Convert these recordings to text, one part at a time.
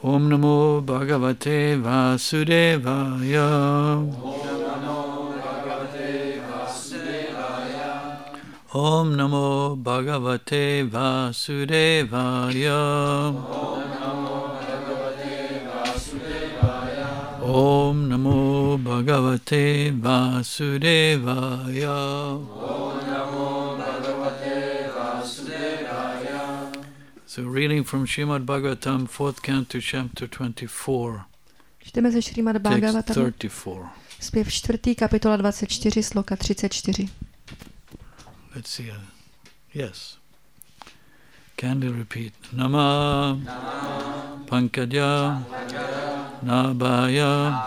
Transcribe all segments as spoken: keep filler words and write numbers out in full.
Om namo bhagavate Vasudevaya. Om namo bhagavate Vasudevaya. Om namo bhagavate Vasudevaya. So reading from Srimad Bhagavatam, fourth canto, chapter twenty-four. Čteme ze Srimad Bhagavatam, thirty-four. zpěv čtvrtý, kapitola dvacet čtyři, sloka třicet čtyři. Let's see. Uh, yes. Candle repeat. Nama, Nama Pankajya, Nabhaya,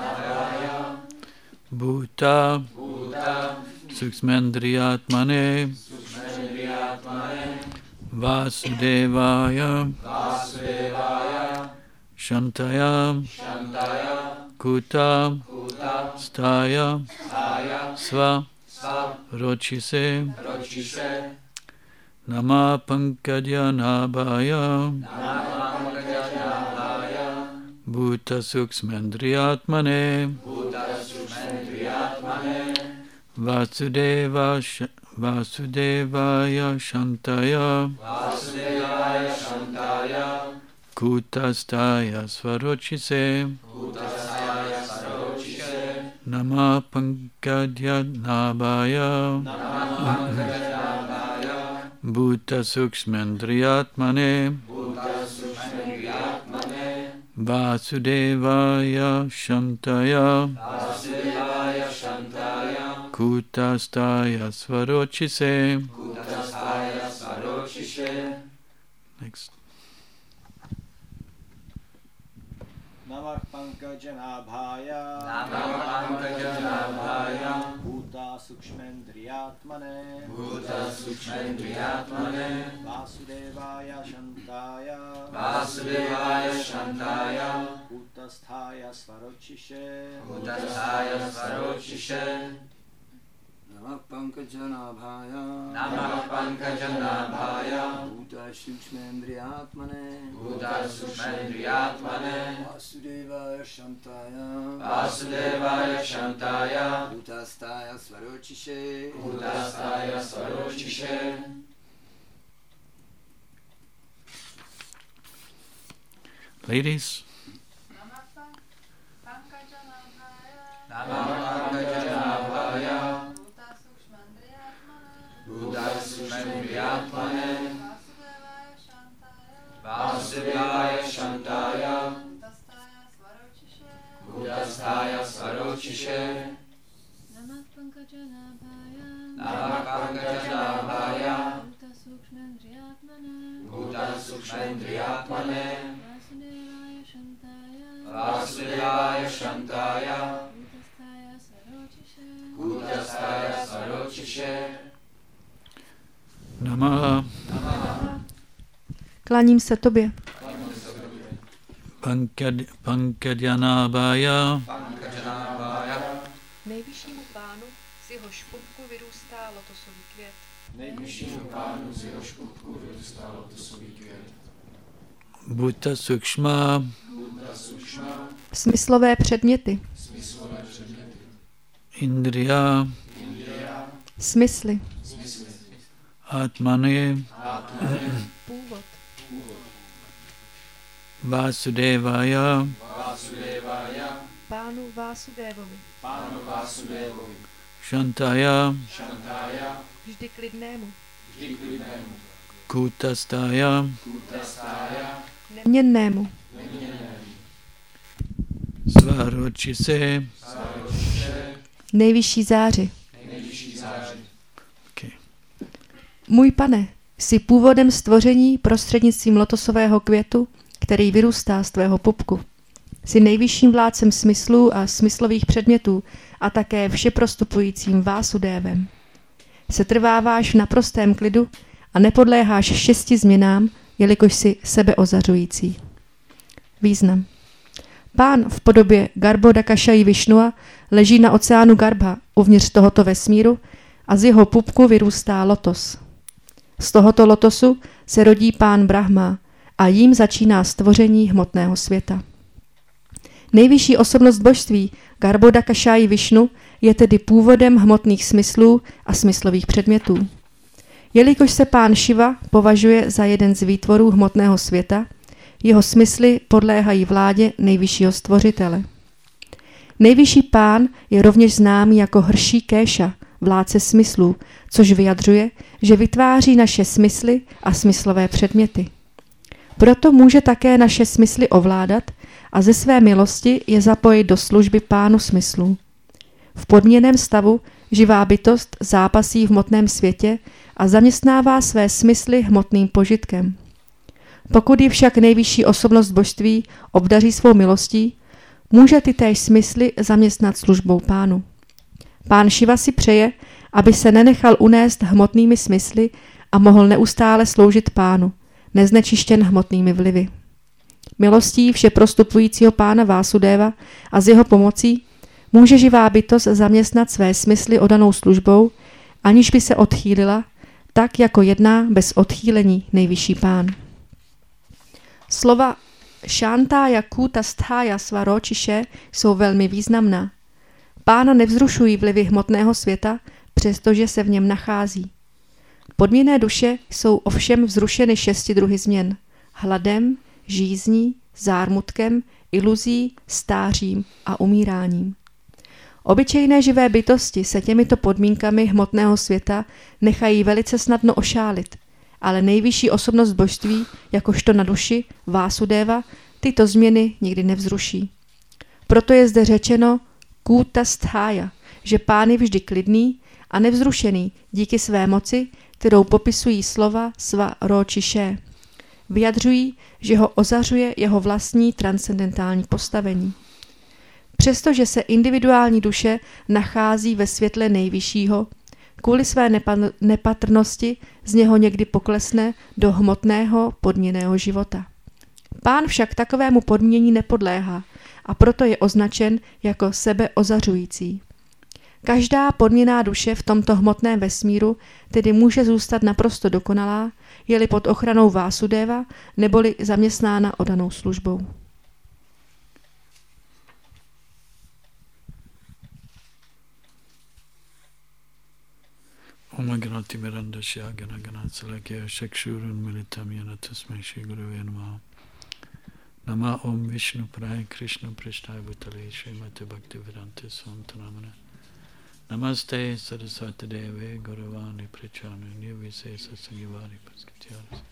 Bhuta, Suksmendriyatmane, Vasudevaya, Shantaya, Kuta, Staya, Sva, Rochise, Nama Pankajya Nabhaya, Bhuta Suksmendriyatmane, Vasudeva Vasudevaya Shantaya, Kutastaya Svarochise, Nama Pankajya Nabhaya, Bhuta Suksmendriyatmane, Vasudevaya Shantaya, Kutastaya Svarochise. Next. Namah Pankajanaabhaya, Namah Pankajanaabhaya, Bhuta Sukshmendriyatmane, Bhuta Sukshmendriyatmane, Vasudevaya Shantaya, Vasudevaya Shantaya, Kutasthaya Svarochishe, Kutasthaya Svarochishe. Namah Pankajanaabhaya, Namah Pankajanaabhaya, Bhuta Sukshmendriyatmane, Bhuta Sukshmendriyatmane, Vasudevaya Shantaya, Vasudevaya Shantaya, Kutastaya Svarochishe, Kutastaya Svarochishe. Ladies. Namah Pankajanaabhaya, Bhuta Sukshmendriyatmane, Vasudevaya Shantaya, Kutasthaya Svarochishe. Namah Pankajanaabhaya, Namah Pankajanaabhaya, Bhuta Sukshmendriyatmane, Bhuta Sukshmendriyatmane, Vasudevaya Shantaya, Vasudevaya Shantaya, Kutasthaya Svarochishe, Kutasthaya Svarochishe. Nama Kláním se tobě, Pankaj- Pankajanaabhaya, Nejvyššímu pánu z jeho špupku vyrůstá lotosový květ. Nejvyššímu pánu z jeho škupku vyrůstá lotosový květ. Bhuta Sukshma, smyslové předměty, Smyslové předměty. Indriya, smysly, Atmane, Původ. Vasudevaya, Vasudevaya, Pánu Vásudevovi, pánu Vásudevovi, Shantaya, Shantaya, vždy klidnému, vždy klidnému, Kutastaya, Kutasthaya, neměnnému, neměnnému, Svarochise. Svarochishe, nejvyšší záři. nejvyšší záři. Okay. Můj pane, jsi původem stvoření prostřednictvím lotosového květu, který vyrůstá z tvého pupku. Jsi nejvyšším vládcem smyslů a smyslových předmětů a také všeprostupujícím Vásudévem. Setrváváš v naprostém klidu a nepodléháš šesti změnám, jelikož jsi sebeozařující. Význam. Pán v podobě Garbhodakašaji Višnua leží na oceánu Garbha uvnitř tohoto vesmíru a z jeho pupku vyrůstá lotos. Z tohoto lotosu se rodí pán Brahma a jím začíná stvoření hmotného světa. Nejvyšší osobnost božství, Garbhodakashayi Višnu, je tedy původem hmotných smyslů a smyslových předmětů. Jelikož se pán Šiva považuje za jeden z výtvorů hmotného světa, jeho smysly podléhají vládě nejvyššího stvořitele. Nejvyšší pán je rovněž známý jako Hrší Kéša, vládce smyslů, což vyjadřuje, že vytváří naše smysly a smyslové předměty. Proto může také naše smysly ovládat a ze své milosti je zapojit do služby pánu smyslů. V podměném stavu živá bytost zápasí v hmotném světě a zaměstnává své smysly hmotným požitkem. Pokud ji však nejvyšší osobnost božství obdaří svou milostí, může tytéž smysly zaměstnat službou pánu. Pán Šiva si přeje, aby se nenechal unést hmotnými smysly a mohl neustále sloužit pánu, neznečištěn hmotnými vlivy. Milostí všeprostupujícího pána Vásudéva a s jeho pomocí může živá bytost zaměstnat své smysly odanou službou, aniž by se odchýlila, tak jako jedná bez odchýlení nejvyšší pán. Slova Šántája Kútasthāya Svaročiše jsou velmi významná. Pána nevzrušují vlivy hmotného světa, přestože se v něm nachází. Podmíněné duše jsou ovšem vzrušeny šesti druhy změn: hladem, žízní, zármutkem, iluzí, stářím a umíráním. Obyčejné živé bytosti se těmito podmínkami hmotného světa nechají velice snadno ošálit, ale nejvyšší osobnost božství, jakožto na duši, Vásudéva, tyto změny nikdy nevzruší. Proto je zde řečeno Kútasthāya, že pán je vždy klidný a nevzrušený díky své moci, kterou popisují slova Svaročiše. Vyjadřují, že ho ozařuje jeho vlastní transcendentální postavení. Přestože se individuální duše nachází ve světle nejvyššího, kvůli své nepa- nepatrnosti z něho někdy poklesne do hmotného podměnného života. Pán však takovému podmění nepodléhá a proto je označen jako sebeozařující. Každá podměnná duše v tomto hmotném vesmíru tedy může zůstat naprosto dokonalá, je-li pod ochranou Vásudéva neboli zaměstnána odanou službou. Om Ganati Mirandasya Gana Ganatsalakya Shakshurun Militam Yana Tasmai Shri Gurave Namaha. Nama Om Vishnu Prai Krishna Prishthaya Bhutale Srimate Bhaktivedanta Swami Namane. Namaste Saraswati Deve Gauravani Prachani Nirvisesa Sagivari Paskatyaris.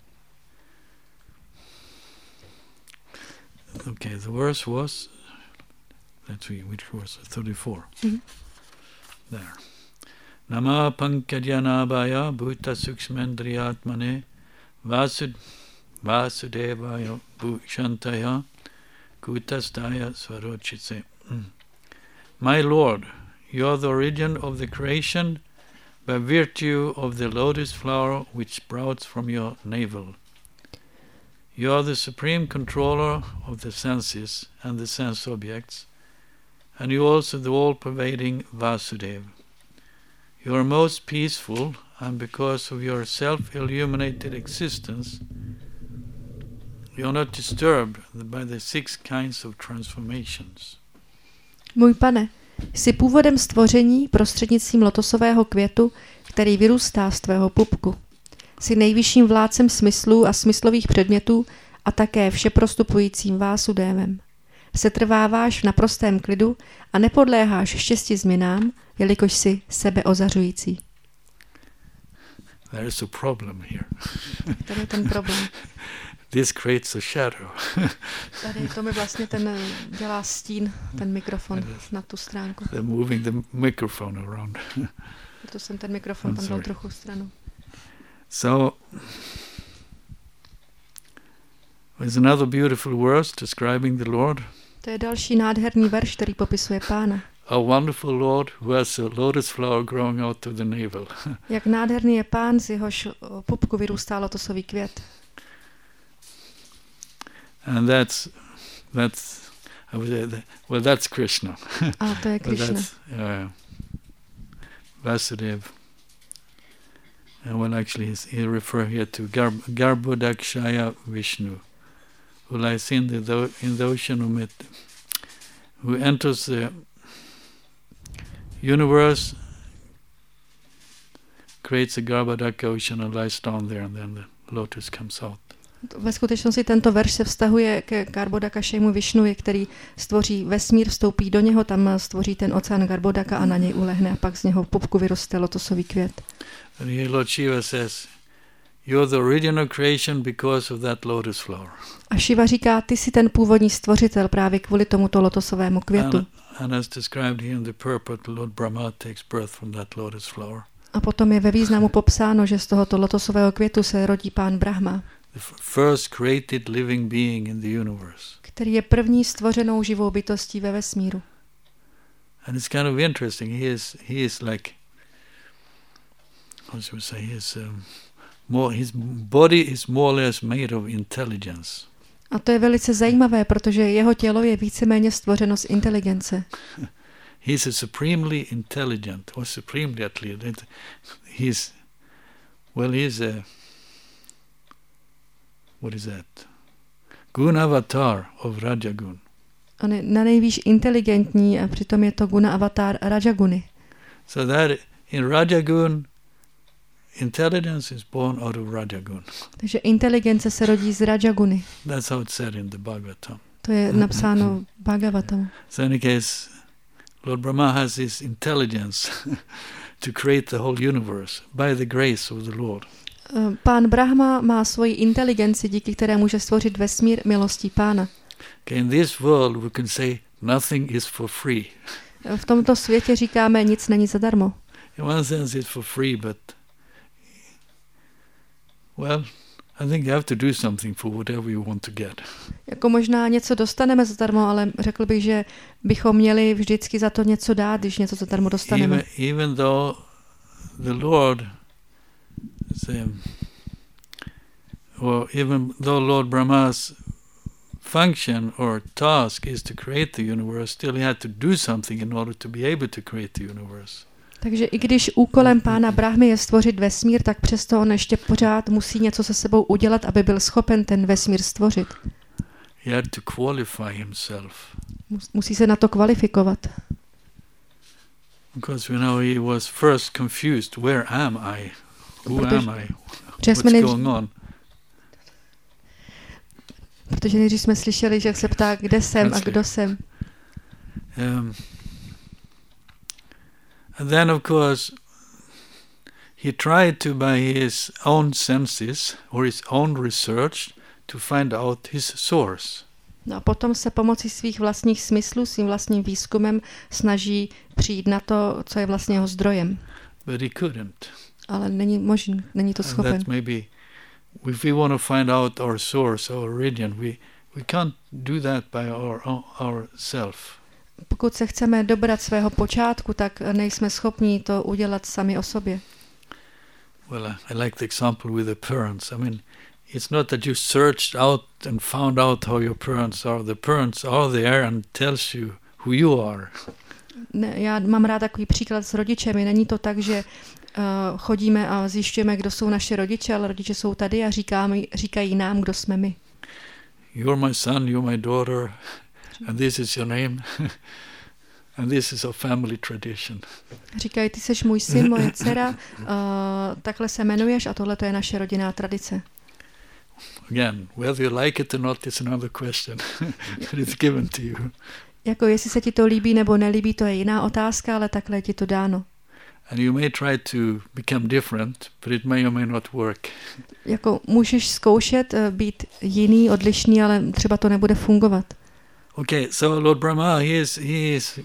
Okay, the verse was, let's see, which verse? thirty-four. Mm-hmm. There. Nama Pankajyanabhaya Bhuta Sukshmendriyatmane Vasud Vasudevaya Bhushantaya Kútasthāya Svarochise. My Lord, you are the origin of the creation by virtue of the lotus flower which sprouts from your navel. You are the supreme controller of the senses and the sense objects, and you are also the all-pervading Vasudeva. You are most peaceful, and because of your self-illuminated existence, you are not disturbed by the six kinds of transformations. Můj pane, jsi původem stvoření prostřednictvím lotosového květu, který vyrůstá z tvého pupku. Jsi nejvyšším vládcem smyslů a smyslových předmětů a také všeprostupujícím Vásudévem. Setrváváš v naprostém klidu a nepodléháš šesti změnám, jelikož jsi sebeozařující. There is a problem here. Tady je ten problém. This creates a shadow. Tady to mi vlastně ten dělá stín, ten mikrofon na tu stránku. They're moving the microphone around. Proto jsem ten mikrofon tam dal trochu stranu. So, there's another beautiful verse describing the Lord. To je další nádherný verš, který popisuje pána. A wonderful Lord who has a lotus flower growing out of the navel. Jak nádherný je pán, z jehož pupku vyrůstá lotosový květ. And that's that's I would say that, well that's Krishna. A to je Krishna. Yeah, Vasudeva. And well, actually, he's, he refer here to Garb, Garbhodakshaya Vishnu, who lies in the in the ocean of myth, who enters the universe, creates a Garbhodaka ocean and lies down there, and then the lotus comes out. Ve skutečnosti tento verš se vztahuje ke Garbhodakashemu Višnuji, který stvoří vesmír, vstoupí do něho, tam stvoří ten oceán Garbhodaka a na něj ulehne a pak z něho pupku vyroste lotosový květ. And here Lord Shiva says, you're the original creation because of that lotus flower. A Shiva říká, ty jsi ten původní stvořitel právě kvůli tomuto lotosovému květu. And, and as described here in the purport, Lord Brahma takes birth from that lotus flower. A potom je ve významu popsáno, že z tohoto lotosového květu se rodí pán Brahma, The first created living being in the universe. který je první stvořenou živou bytostí ve vesmíru. And it's kind of interesting. He is he is like, how should we say, he is um, more. His body is more or less made of intelligence. A to je velice zajímavé, protože jeho tělo je víceméně stvořeno z inteligence. He's a supremely intelligent, or supremely at least. He's, well, he's a, what is that? Guna avatar of Rajagun. On je na nejvýš inteligentní a přitom je to guna avatar Rajaguny. So that in Rajagun, intelligence is born out of Rajagun. Takže inteligence se rodí z Rajaguny. That's how it's said in the Bhagavatam. To je napsáno v Bhagavatamu. So in any case, Lord Brahma has his intelligence to create the whole universe by the grace of the Lord. Pán Brahma má svoji inteligenci, díky které může stvořit vesmír milostí pána. Okay, in this world we can say nothing is for free. V tomto světě říkáme, nic není zadarmo. In one sense it's for free, but well, I think you have to do something for whatever you want to get. Jako možná něco dostaneme zadarmo, ale řekl bych, že bychom měli vždycky za to něco dát, když něco zadarmo dostaneme. Even, even though the Lord, um, or even though Lord Brahma's function or task is to create the universe, still he had to do something in order to be able to create the universe. Takže i když úkolem pána Brahmy je stvořit vesmír, tak přesto on ještě pořád musí něco se sebou udělat, aby byl schopen ten vesmír stvořit. He had to qualify himself. Musí se na to kvalifikovat. Because you know he was first confused. Where am I? Who Protože, am I? What's nejdřív, going on? Protože nejdřív jsme slyšeli, že se ptá, kde jsem That's a kdo it. jsem. Um, And then, of course, he tried to, by his own senses or his own research, to find out his source. No a potom se pomocí svých vlastních smyslů, svým vlastním výzkumem snaží přijít na to, co je vlastně jeho zdrojem. But he couldn't. Ale není možný, není to schopen. And that maybe, if we want to find out our source, our origin, we we can't do that by our our self. Pokud se chceme dobrat svého počátku, tak nejsme schopni to udělat sami o sobě. Well, I like the example with the parents. I mean, it's not that you searched out and found out how your parents are. The parents are there and tells you who you are. Ne, já mám rád takový příklad s rodičemi. Není to tak, že uh, chodíme a zjišťujeme, kdo jsou naše rodiče, ale rodiče jsou tady a říkáme, říkají nám, kdo jsme my. You're my son, you're my daughter. And this is your name, and this is a family tradition. Říkají, ty seš můj syn, moje dcera, uh, takhle se jmenuješ a tohle to je naše rodinná tradice. Again, whether you like it or not is another question. It's given to you. Jako jestli se ti to líbí nebo nelíbí, to je jiná otázka, ale takhle je ti to dáno. And you may try to become different, but it may or may not work. Jako můžeš zkoušet uh, být jiný, odlišný, ale třeba to nebude fungovat. Okay, so Lord Brahma, he is, he is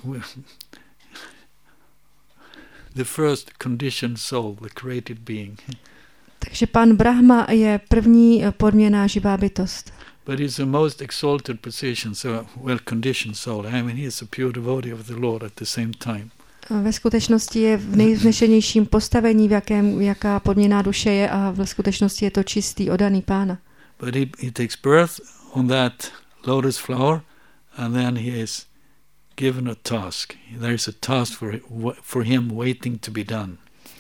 the first conditioned soul, the created being. Takže pan Brahma je první podměná živá bytost. But he's the most exalted position, so well conditioned soul. I mean, he is a pure devotee of the Lord at the same time. Ve skutečnosti je v nejvznešenějším postavení, v jakém, jaká podměná duše je, a ve skutečnosti je to čistý, oddaný pána. But he, he takes birth on that lotus flower, and then he is given a task. There is a task for for him waiting to be done.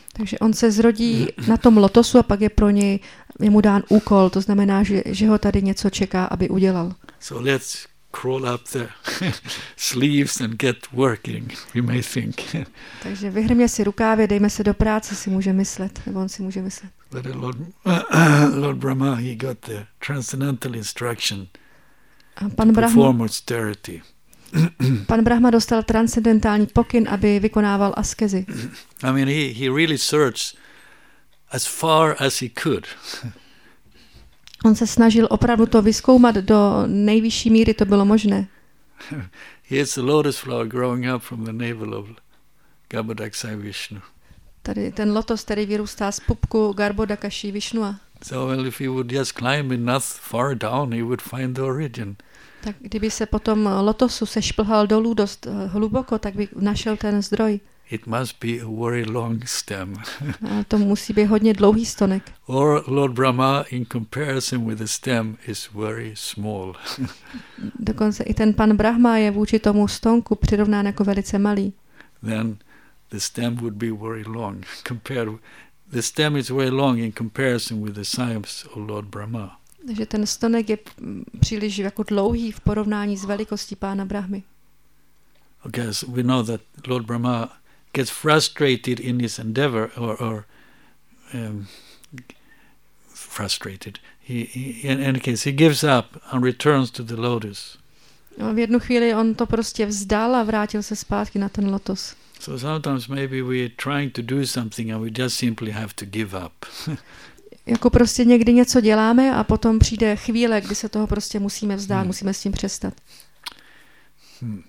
Takže on se zrodí na tom lotosu a pak je pro něj, je mu dán úkol, to znamená, že, že ho tady něco čeká, aby udělal. So let's crawl up the sleeves and get working, we may think. Takže vyhrmě si rukávy, dejme se do práce, si může myslet, nebo on si může myslet. But Lord, Lord Brahma, he got the transcendental instruction A pan to Brahma, perform austerity. pan Brahma dostal transcendentální pokyn, aby vykonával askezi. I mean, he, he really searched as far as he could. On se snažil opravdu to vyzkoumat do nejvyšší míry, to bylo možné. Here's the lotus flower growing up from the navel of Garbhodakashayi Vishnu. Tady ten lotos, který vyrůstá z pupku Garbhodakashayi Vishnua. So well, if he would just climb enough far down, he would find the origin. Tak kdyby se potom lotosu sešplhal dolů dost hluboko, tak by našel ten zdroj. It must be a very long stem. A to musí být hodně dlouhý stonek. Or Lord Brahma, in comparison with the stem, is very small. Dokonce i ten pan Brahma je vůči tomu stonku přirovnán jako velice malý. Then the stem would be very long. Compared, the stem is very long in comparison with the size of Lord Brahma. Takže ten stonek je příliš jako dlouhý v porovnání s velikostí pána Brahmy. Okay, so we know that Lord Brahma gets frustrated in his endeavor, or, or um, frustrated. He, he, in any case, he gives up and returns to the lotus. No, v jednu chvíli on to prostě vzdal a vrátil se zpátky na ten lotos. So sometimes maybe we're trying to do something and we just simply have to give up. Jako prostě někdy něco děláme a potom přijde chvíle, kdy se toho prostě musíme vzdát, hmm. musíme s tím přestat. Hmm.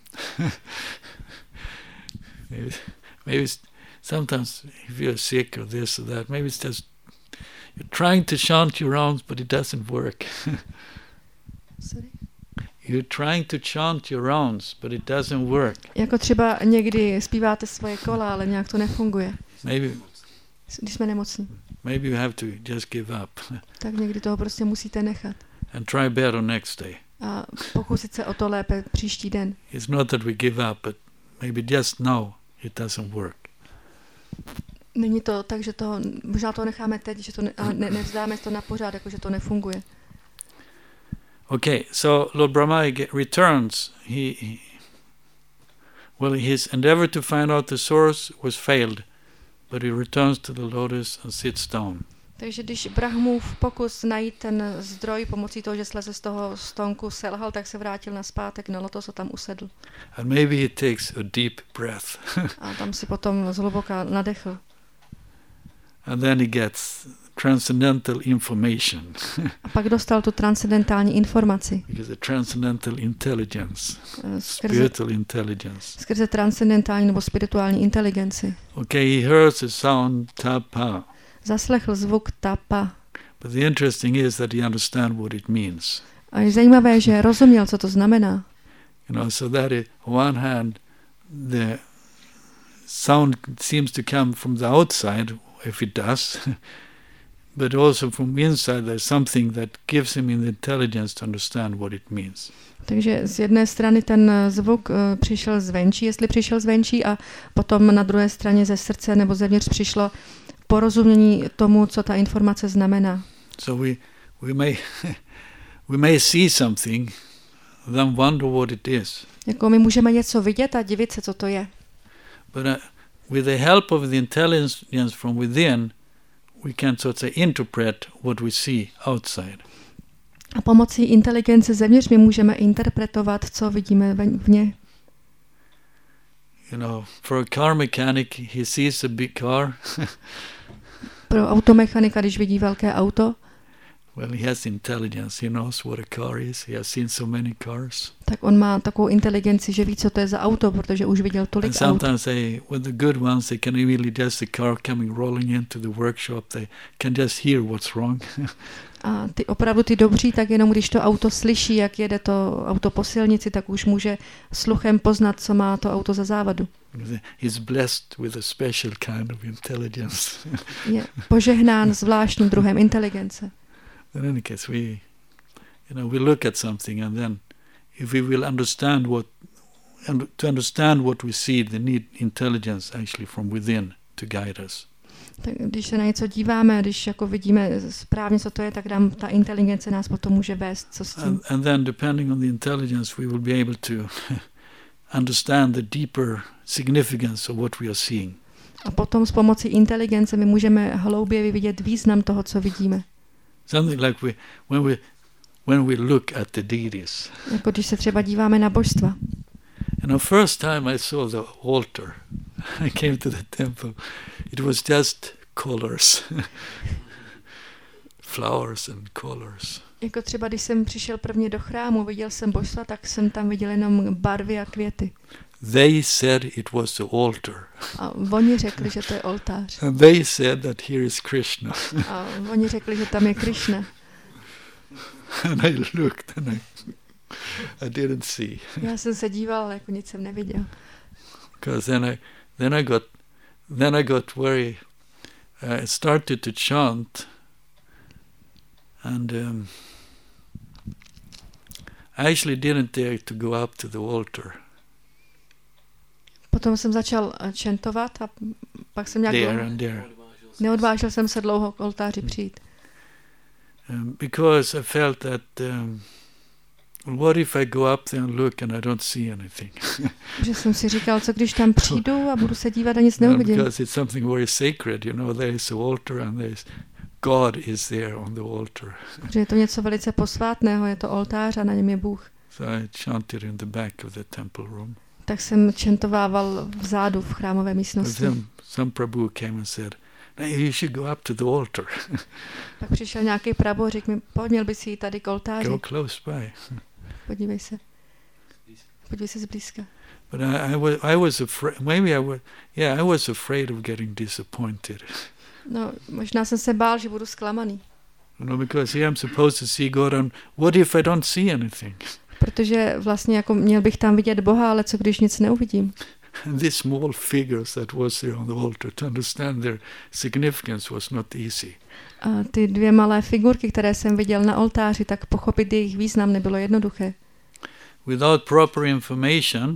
maybe, maybe sometimes if you're sick or this or that, maybe it's just you're trying to chant your rounds, but it doesn't work. Sorry? You're trying to chant your rounds, but it doesn't work. Jako třeba někdy zpíváte svoje kola, ale nějak to nefunguje. Maybe, když jsme nemocní. Maybe you have to just give up. Tak někdy toho prostě musíte nechat. And try better next day. A pokusit se o to lépe příští den. It's not that we give up, but maybe just now it doesn't work. Není to tak, že to, možná to necháme teď, že to ne, a ne, nevzdáme to na pořád, jako že to nefunguje. Okay, so Lord Brahma returns. He, he, well, his endeavor to find out the source was failed, but he returns to the lotus and sits down. Takže když Brahmův pokus najít ten zdroj pomocí toho, že sleze z toho stonku selhal, tak se vrátil nazpátek na lotos a tam usedl. And maybe he takes a deep breath. A tam si potom zhluboka nadechl. And then he gets transcendental information. A pak dostal tu transcendentální informaci. Because the transcendental intelligence, skrze, spiritual intelligence. Skrze transcendentální nebo spirituální inteligenci. Okay, he hears a sound tapa. Zaslechl zvuk tapa. But the interesting is that he understands what it means. A je zajímavé, že rozuměl, co to znamená. You know, so that it, on one hand, the sound seems to come from the outside, if it does, but also from inside there's something that gives him the intelligence to understand what it means. Takže z jedné strany ten zvuk uh, přišel zvenčí, jestli přišel zvenčí, a potom na druhé straně ze srdce nebo zevnitř přišlo porozumění tomu, co ta informace znamená. So we we may we may see something, then wonder what it is. Jako my můžeme něco vidět a divit se, co to je. But uh, with the help of the intelligence from within, we can sort of say interpret what we see outside. A pomocí inteligence zevnitř my můžeme interpretovat, co vidíme vně. You know, for a car mechanic, he sees a big car. Pro automechanika, když vidí velké auto, well, he has intelligence. He knows what a car is. He has seen so many cars. Tak on má takovou inteligenci, že ví, co to je za auto, protože už viděl tolik and aut. sometimes they, with the good ones, they can really just the car coming rolling into the workshop. They can just hear what's wrong. A ty opravdu ty dobří, tak jenom když to auto slyší, jak jede to auto po silnici, tak už může sluchem poznat, co má to auto za závadu. He's blessed with a special kind of intelligence. Je požehnán zvláštním druhem inteligence. In any case, we, you know, we look at something, and then, if we will understand what, and to understand what we see, they need intelligence actually from within to guide us. Tak když se na něco díváme, když jako vidíme správně, co to je, tak nám ta inteligence nás potom může vést, co s tím. And, and then depending on the intelligence, we will be able to understand the deeper significance of what we are seeing. A potom s pomocí inteligence my můžeme hlouběji vidět význam toho, co vidíme. Something like we, when we, when we look at the deities. Jako když se třeba díváme na božstva. You know, first time I saw the altar, I came to the temple, it was just colors, flowers and colors. Jako třeba, když jsem přišel prvně do chrámu, viděl jsem božstva, tak jsem tam viděl jenom barvy a květy. They said it was the altar. A oni řekli, že to je oltář. And they said that here is Krishna. A oni řekli, že tam je Krishna. And I looked and I, I didn't see. Já jsem se díval, ale jako nic jsem neviděl. Because then I, then I got, then I got very, I started to chant, and um, I actually didn't dare to go up to the altar. Potom jsem začal čentovat a pak jsem nějak There dlouho, and there. neodvážil jsem se dlouho k oltáři přijít. Um, because I felt that, um, what if I go up there and look and I don't see anything? Že jsem si říkal, co když tam přijdu a budu se dívat a nic No, neuvidím. because it's something very sacred, you know, there is an altar and there is, God is there on the altar. Že je to něco velice posvátného, je to oltář a na něm je Bůh. So I chanted in the back of the temple room. Tak jsem čentovával vzadu v chrámové But místnosti. then some Prabhu came and said, "No, you should go up to the altar. Pak přišel nějaký prabhu a řekl mi, pojď, měl by si jít tady k oltáři. Go close by." Podívej se. Podívej se zblízka. But I, I was, I was afraid. Maybe I was, yeah, I was afraid of getting disappointed. No, možná jsem se bál, že budu zklamaný. You know, because here I'm supposed to see God, and what if I don't see anything? Protože vlastně jako měl bych tam vidět Boha, ale co když nic neuvidím. And these small figures that was there on the altar, to understand their significance was not easy. A ty dvě malé figurky, které jsem viděl na oltáři, tak pochopit jejich význam nebylo jednoduché. Without proper information,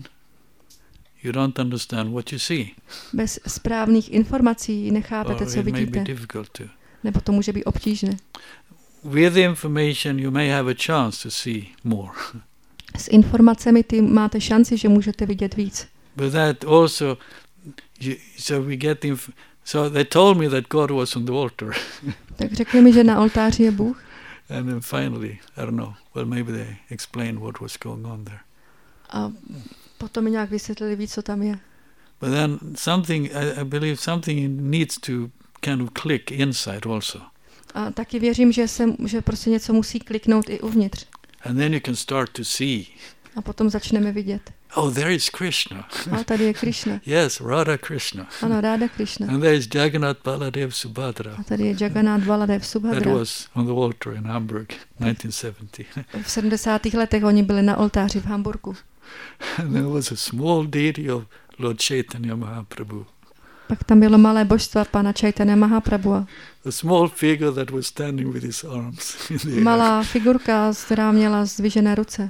you don't understand what you see. Bez správných informací nechápete, Or co it may be vidíte. difficult to. Nebo to může být obtížné. With the information, you may have a chance to see more. S informacemi ty máte šanci, že můžete vidět víc. But that also, you, so we get the, inf- so they told me that God was on the altar. Tak řekli mi, že na oltáři je Bůh. And then finally, I don't know, well, maybe they explained what was going on there. A potom mi nějak vysvětlili víc, co tam je. But then something, I, I believe something needs to kind of click inside also. A taky věřím, že, se, že prostě něco musí kliknout i uvnitř. And then you can start to see, A potom začneme vidět. oh, there is Krishna. A tady je Krishna. Yes, Radha Krishna. Ano, Ráda Krishna. And there is Jagannath Baladev Subhadra. A tady je Jagannath Baladev That Subhadra. was on the altar in Hamburg, nineteen seventy. V sedmdesátých letech oni byli na oltáři v Hamburgu. And there was a small deity of Lord Chaitanya Mahaprabhu. Pak tam bylo malé božstva pana Chaitanya Mahaprabhua. A small figure that was standing with his arms in the air. Malá figurka, která měla zdvižené ruce.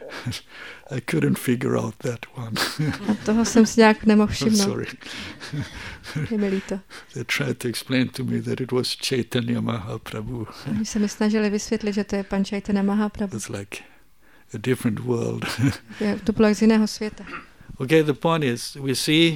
I couldn't figure out that one. A toho jsem si nějak nemohl I'm všimnout. sorry. Je mi líto. They tried to explain to me that it was Chaitanya Mahaprabhu. Oni se mi snažili vysvětlit, že to je pan Chaitanya Mahaprabhu. It's like a different world. Je- To bylo jak z jiného světa. Okay, the point is, we see,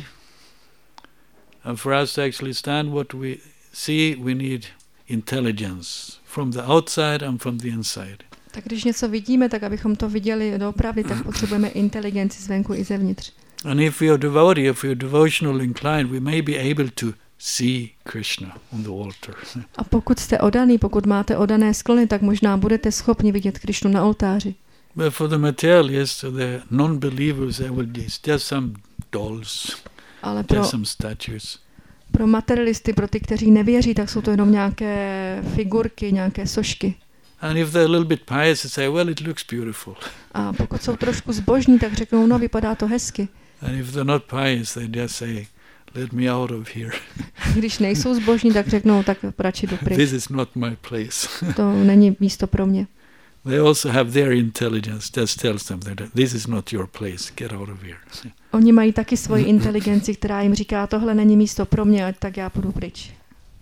and for us to actually stand what we see, we need intelligence from the outside and from the inside. Tak když něco vidíme, tak abychom to viděli doopravdy, tak potřebujeme inteligenci zvenku i zevnitř. And if we are devotee, if we are devotional inclined, we may be able to see Krishna on the altar. A pokud jste odaný, pokud máte odané sklony, tak možná budete schopni vidět Krišnu na oltáři. But for the materialists, the non-believers, they will just, just some dolls, Ale pro, just some statues. pro materialisty, pro ty, kteří nevěří, tak jsou to jenom nějaké figurky, nějaké sošky. And if they're a little bit pious, they say, well, it looks beautiful. A pokud jsou trošku zbožní, tak řeknou, no, vypadá to hezky. And if they're not pious, they just say, let me out of here. Když nejsou zbožní, tak řeknou, tak radši jdu pryč. This is not my place. To není místo pro mě. They also have their intelligence that tells them that this is not your place, get out of here. Oni mají taky svoji inteligenci, která jim říká, tohle není místo pro mě, ať tak já půjdu pryč.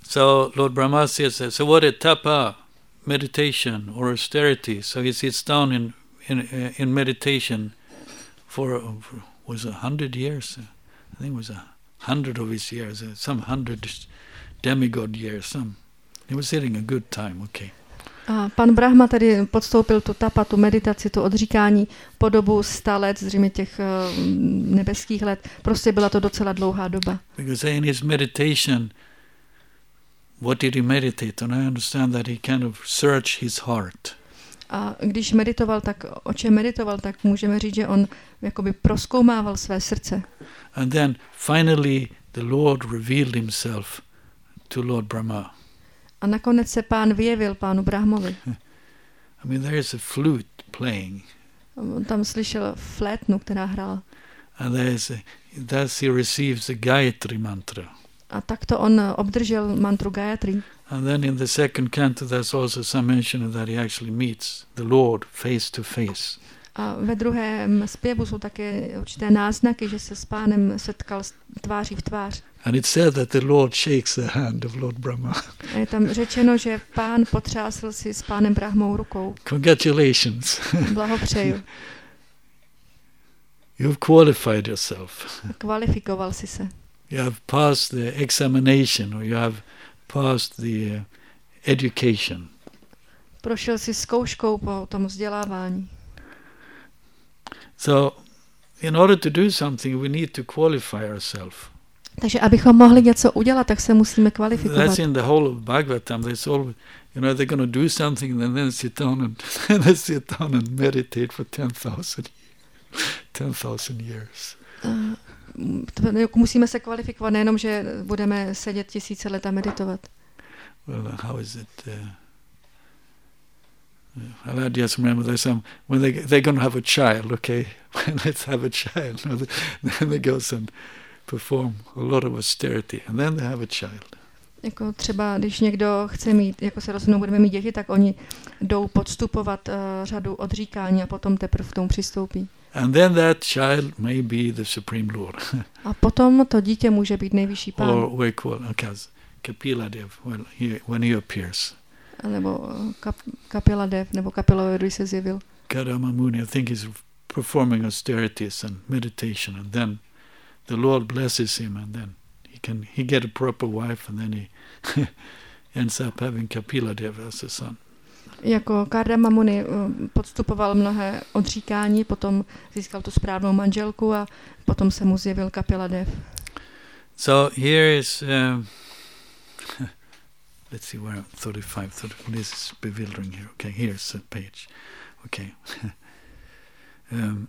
So Lord Brahma says, so what is tapa, meditation or austerity? So he sits down in in in meditation for, for was a hundred years. I think it was a hundred of his years, some hundred demigod years. Some he was sitting a good time. Okay. A pan Brahma tedy podstoupil tu tapa, tu meditaci, tu odříkání po dobu sta let, zřejmě těch uh, nebeských let. Prostě byla to docela dlouhá doba. Because in his meditation, what did he meditate? And I understand that he kind of searched his heart. A když meditoval, tak o čem meditoval, tak můžeme říct, že on jakoby prozkoumával své srdce. And then finally the Lord revealed himself to Lord Brahma. A nakonec se pán vyjevil pánu Brahmovi. I mean, there is a flute playing. On tam slyšel flétnu, která hrála. And there is a, thus he receives the Gayatri mantra. A takto on obdržel mantru Gayatri. And then in the second canto there's also some mention that he actually meets the Lord face to face. A ve druhém zpěvu jsou také určité náznaky, že se s pánem setkal tváří v tvář. And it said that the Lord shakes the hand of Lord Brahma. A je tam řečeno, že pán potřásl si s pánem Brahmou rukou. Congratulations. Blahopřeju. You've qualified yourself. Kvalifikoval si se. You have passed the examination, or you have passed the uh, education. Prošel si zkouškou po tom vzdělávání. So, in order to do something, we need to qualify ourselves. Takže abychom mohli něco udělat, tak se musíme kvalifikovat. That's in the whole of Bhagavatam. There's always, you know, they're going to do something and then sit down and then sit down and meditate for ten thousand, ten thousand years. Uh, musíme se kvalifikovat nejenom, že budeme sedět tisíce let a meditovat. Well, how is it? Uh, I just remember there's some when they they're going to have a child. Okay, let's have a child. Then they go and perform a lot of austerity, and then they have a child. Jako třeba, když někdo chce mít, jako se rozhodnou, budeme mít děti, tak oni jdou podstupovat uh, řadu odříkání a potom teprve k tomu přistoupí. And then that child may be the Supreme Lord. A potom to dítě může být nejvyšší pán. Or we call okay, Kapila-dev when he, when he appears. Nebo kap, Kapila-dev, nebo Kapilovi, když se zjevil. Kadama Muni, I think he's performing austerities and meditation, and then the Lord blesses him, and then he can he get a proper wife, and then he ends up having Kapila-dev as a son. Jako Kardama Muni podstupoval mnohé odříkání, potom získal tu správnou manželku a potom se mu zjevil Kapila-dev. So here is, um, let's see where thirty-five, thirty, this is bewildering here. Okay, here's the page. Okay. um,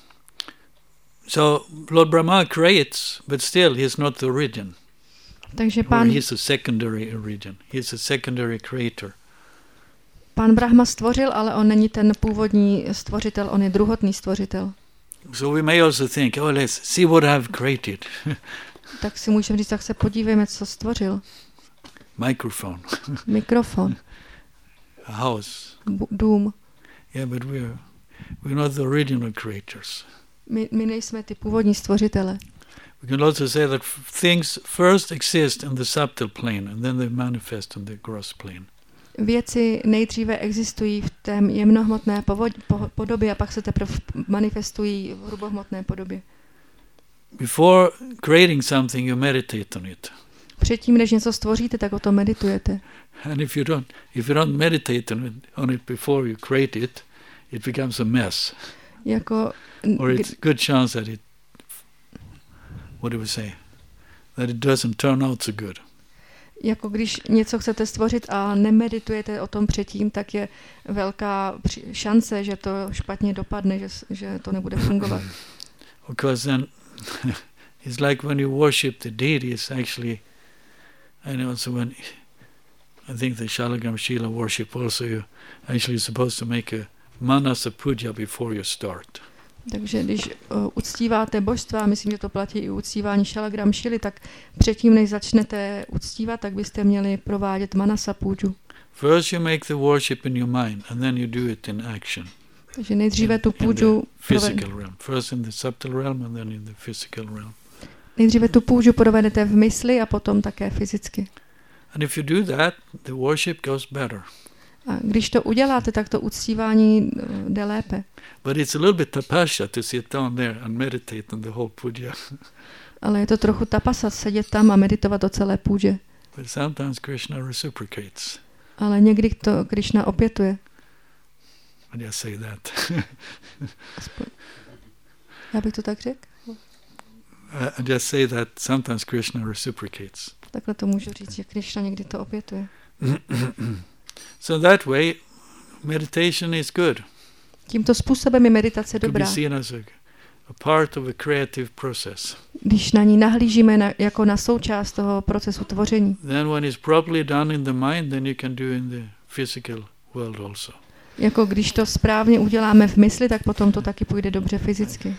so Lord Brahma creates, but still he's not the origin. Takže Or pán, he's a secondary origin. He's a secondary creator. pán Brahma stvořil, ale on není ten původní stvořitel, on je druhotný stvořitel. So we may also think, oh, let's see what I've created. Tak si můžeme říct, tak se podívejme, co stvořil. Microphone, Mikrofon, a house. bu- dům. Yeah, but we're we're not the original creators. My, my nejsme ty původní stvořitele. We can also say that f- things first exist in the subtle plane and then they manifest in the gross plane. Věci nejdříve existují v té jemnohmotné povod, po, podobě a pak se teprve manifestují v hrubohmotné podobě. Before creating something, you meditate on it. Předtím, než něco stvoříte, tak o tom meditujete. And if you don't, if you don't meditate on it, on it before you create it, it becomes a mess. Jako, Or it's a good chance that it, what do we say, that it doesn't turn out so good. jako když něco chcete stvořit a nemeditujete o tom předtím, tak je velká při- šance, že to špatně dopadne, že, s- že to nebude fungovat. Because then it's like when you worship the deities, actually, and also when I think the Shalagram Shila worship also, you actually supposed to make a manasa puja before you start. Takže když uh, uctíváte božstva, myslím, že to platí i u uctívání Shalagram Shily, tak předtím, než začnete uctívat, tak byste měli provádět manasa půjdu. First you make the worship in your mind, and then you do it in action. Takže nejdříve tu In the půjdu physical realm. First in the subtle realm, and then in the physical realm. nejdříve tu půjdu provedete v mysli a potom také fyzicky. And if you do that, the worship goes better. A když to uděláte, tak to uctívání jde lépe. But it's a little bit tapasya to sit down there and meditate on the whole puja. Ale je to trochu tapasa sedět tam a meditovat o celé půdě. But sometimes Krishna reciprocates. Ale někdy to Krishna opětuje. And I say that. Aspoň. Já bych to tak řekl? I just say that sometimes Krishna reciprocates. Takhle to můžu říct, že Krishna někdy to opětuje. So that way, meditation is good. Tímto způsobem je meditace To be dobrá. seen as a, a part of a creative process. Když na ní nahlížíme na, jako na součást toho procesu tvoření. Then when it's properly done in the mind, then you can do in the physical world also. Jako když to správně uděláme v mysli, tak potom to taky půjde dobře fyzicky.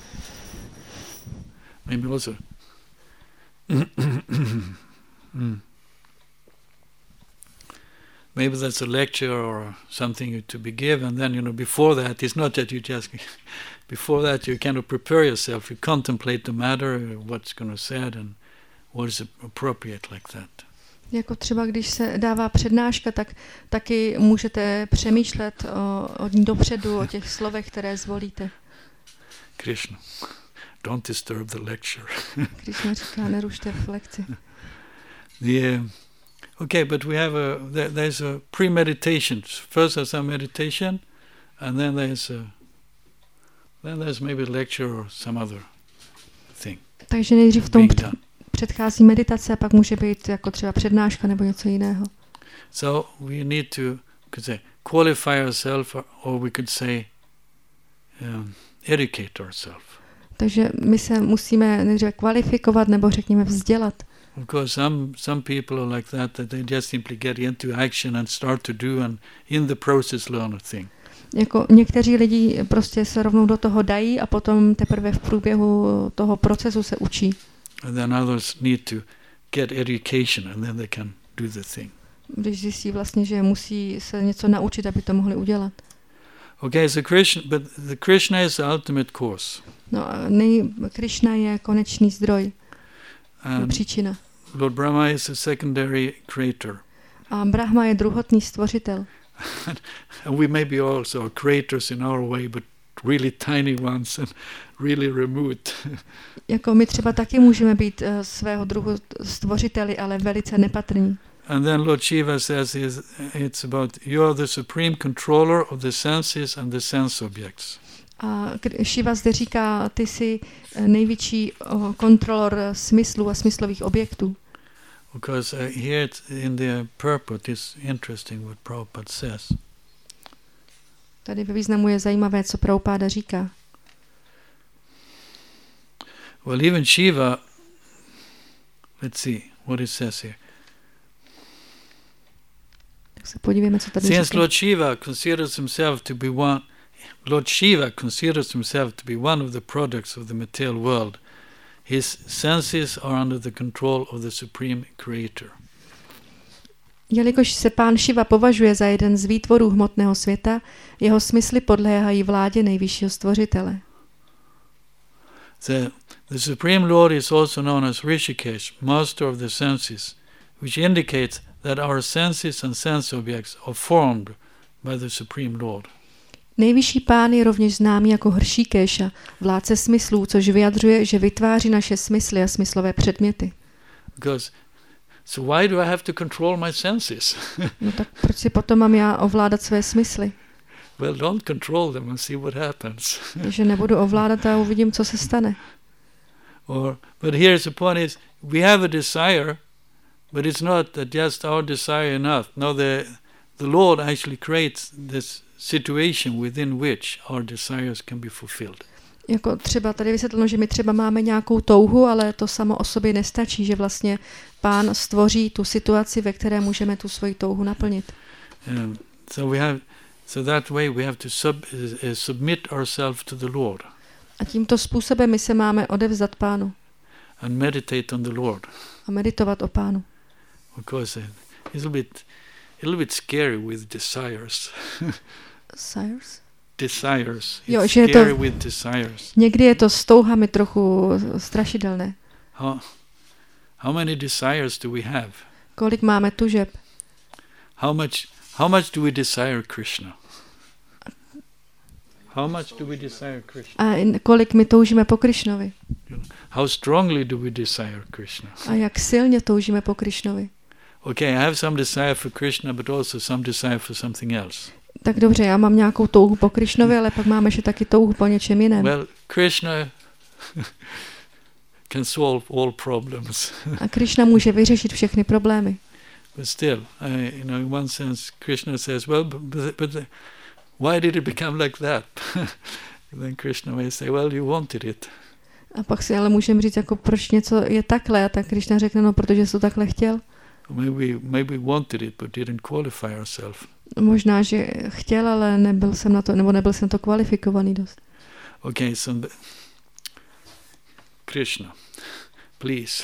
Maybe also. mm. Maybe that's a lecture or something to be given, and then, you know, before that, it's not that you just, before that you kind of prepare yourself, you contemplate the matter, what's going to be said, and what is appropriate like that. Jako třeba, když se dává přednáška, tak taky můžete přemýšlet o, o ní dopředu, o těch slovech, které zvolíte. Krishna, don't disturb the lecture. Krishna říká, nerušte v lekci. The, uh, okay, but we have a, there, there's a pre-meditation. First there's some meditation, and then there's a, then there's maybe a lecture or some other thing. Takže nejdřív v tom being done. předchází meditace a pak může být jako třeba přednáška nebo něco jiného. So we need to, could say, qualify ourselves, or we could say, um, educate ourselves. Takže my se musíme nejdříve kvalifikovat nebo řekněme vzdělat. Of course, some some people are like that, that they just simply get into action and start to do, and in the process learn a thing. Jako někteří lidi prostě se rovnou do toho dají a potom teprve v průběhu toho procesu se učí. And then others need to get education, and then they can do the thing. Když zjistí vlastně, že musí se něco naučit, aby to mohli udělat. Okay, so Krishna, but the Krishna is the ultimate cause. No a nej, Krishna je konečný zdroj, And příčina. Lord Brahma is a secondary creator. A Brahma je druhotný stvořitel. And we may be also creators in our way, but really tiny ones and really remote. Jako my třeba taky můžeme být uh, svého druhu stvořiteli, ale velice nepatrní. And then Lord Shiva says is, it's about you are the supreme controller of the senses and the sense objects. A Shiva zde říká, ty jsi největší uh, kontrolor smyslu a smyslových objektů. Because uh, here it's in the purport is interesting what Prabhupada says. Tady ve významu je zajímavé, co Prabhupada říká. Well, even Shiva, let's see what it says here. Tak se podívejme, co tady Since říká. Lord Shiva considers himself to be one, Lord Shiva considers himself to be one of the products of the material world. His senses are under the control of the Supreme Creator. Jelikož se pán Shiva považuje za jeden z výtvorů hmotného světa, jeho smysly podléhají vládě nejvyššího stvořitele. The, the Supreme Lord is also known as Rishikesh, master of the senses, which indicates that our senses and sense objects are formed by the Supreme Lord. Nejvyšší pán je rovněž známý jako Hršíkéša, vládce smyslů, což vyjadřuje, že vytváří naše smysly a smyslové předměty. Because, so why do I have to control my senses? No tak proč si potom mám já ovládat své smysly? Well, don't control them and see what happens. Že nebudu ovládat a uvidím, co se stane. Or, but here's the point is, we have a desire, but it's not that just our desire enough. No, the, the Lord actually creates this situation within which our desires can be fulfilled. Jako třeba tady vysvětleno, že my třeba máme nějakou touhu, ale to samo o sobě nestačí, že vlastně pán stvoří tu situaci, ve které můžeme tu svoji touhu naplnit. Um, so we have, so that way we have to sub, uh, submit ourselves to the Lord. A tímto způsobem my se máme odevzdat pánu. And meditate on the Lord. A meditovat o pánu. Because uh, it's a bit, a little bit scary with desires. Desires? Desires. It's Jo, že je scary to, with desires. někdy je to s touhami trochu strašidelné. How, how many desires do we have? Kolik máme tužeb? How much how much do we desire Krishna? How much do we desire Krishna? A in- kolik my toužíme po Krišnovi? How strongly do we desire Krishna? A jak silně toužíme po Krišnovi? Okay, I have some desire for Krishna, but also some desire for something else. Tak dobře, já mám nějakou touhu po Krišnovi, ale pak mám ještě taky touhu po něčem jiném. Well, Krishna can solve all problems. A Krišna může vyřešit všechny problémy. But still, I, you know, in one sense, Krishna says, well, but, but, but why did it become like that? Then Krishna may say, well, you wanted it. A pak si ale můžeme říct, jako proč něco je takhle, a tak Krišna řekne, no protože jsi to takhle chtěl. Maybe, maybe we wanted it, but didn't qualify ourselves. Možná, že chtěl, ale nebyl jsem na to, nebo nebyl jsem to kvalifikovaný dost. Okay, so the, Krishna, please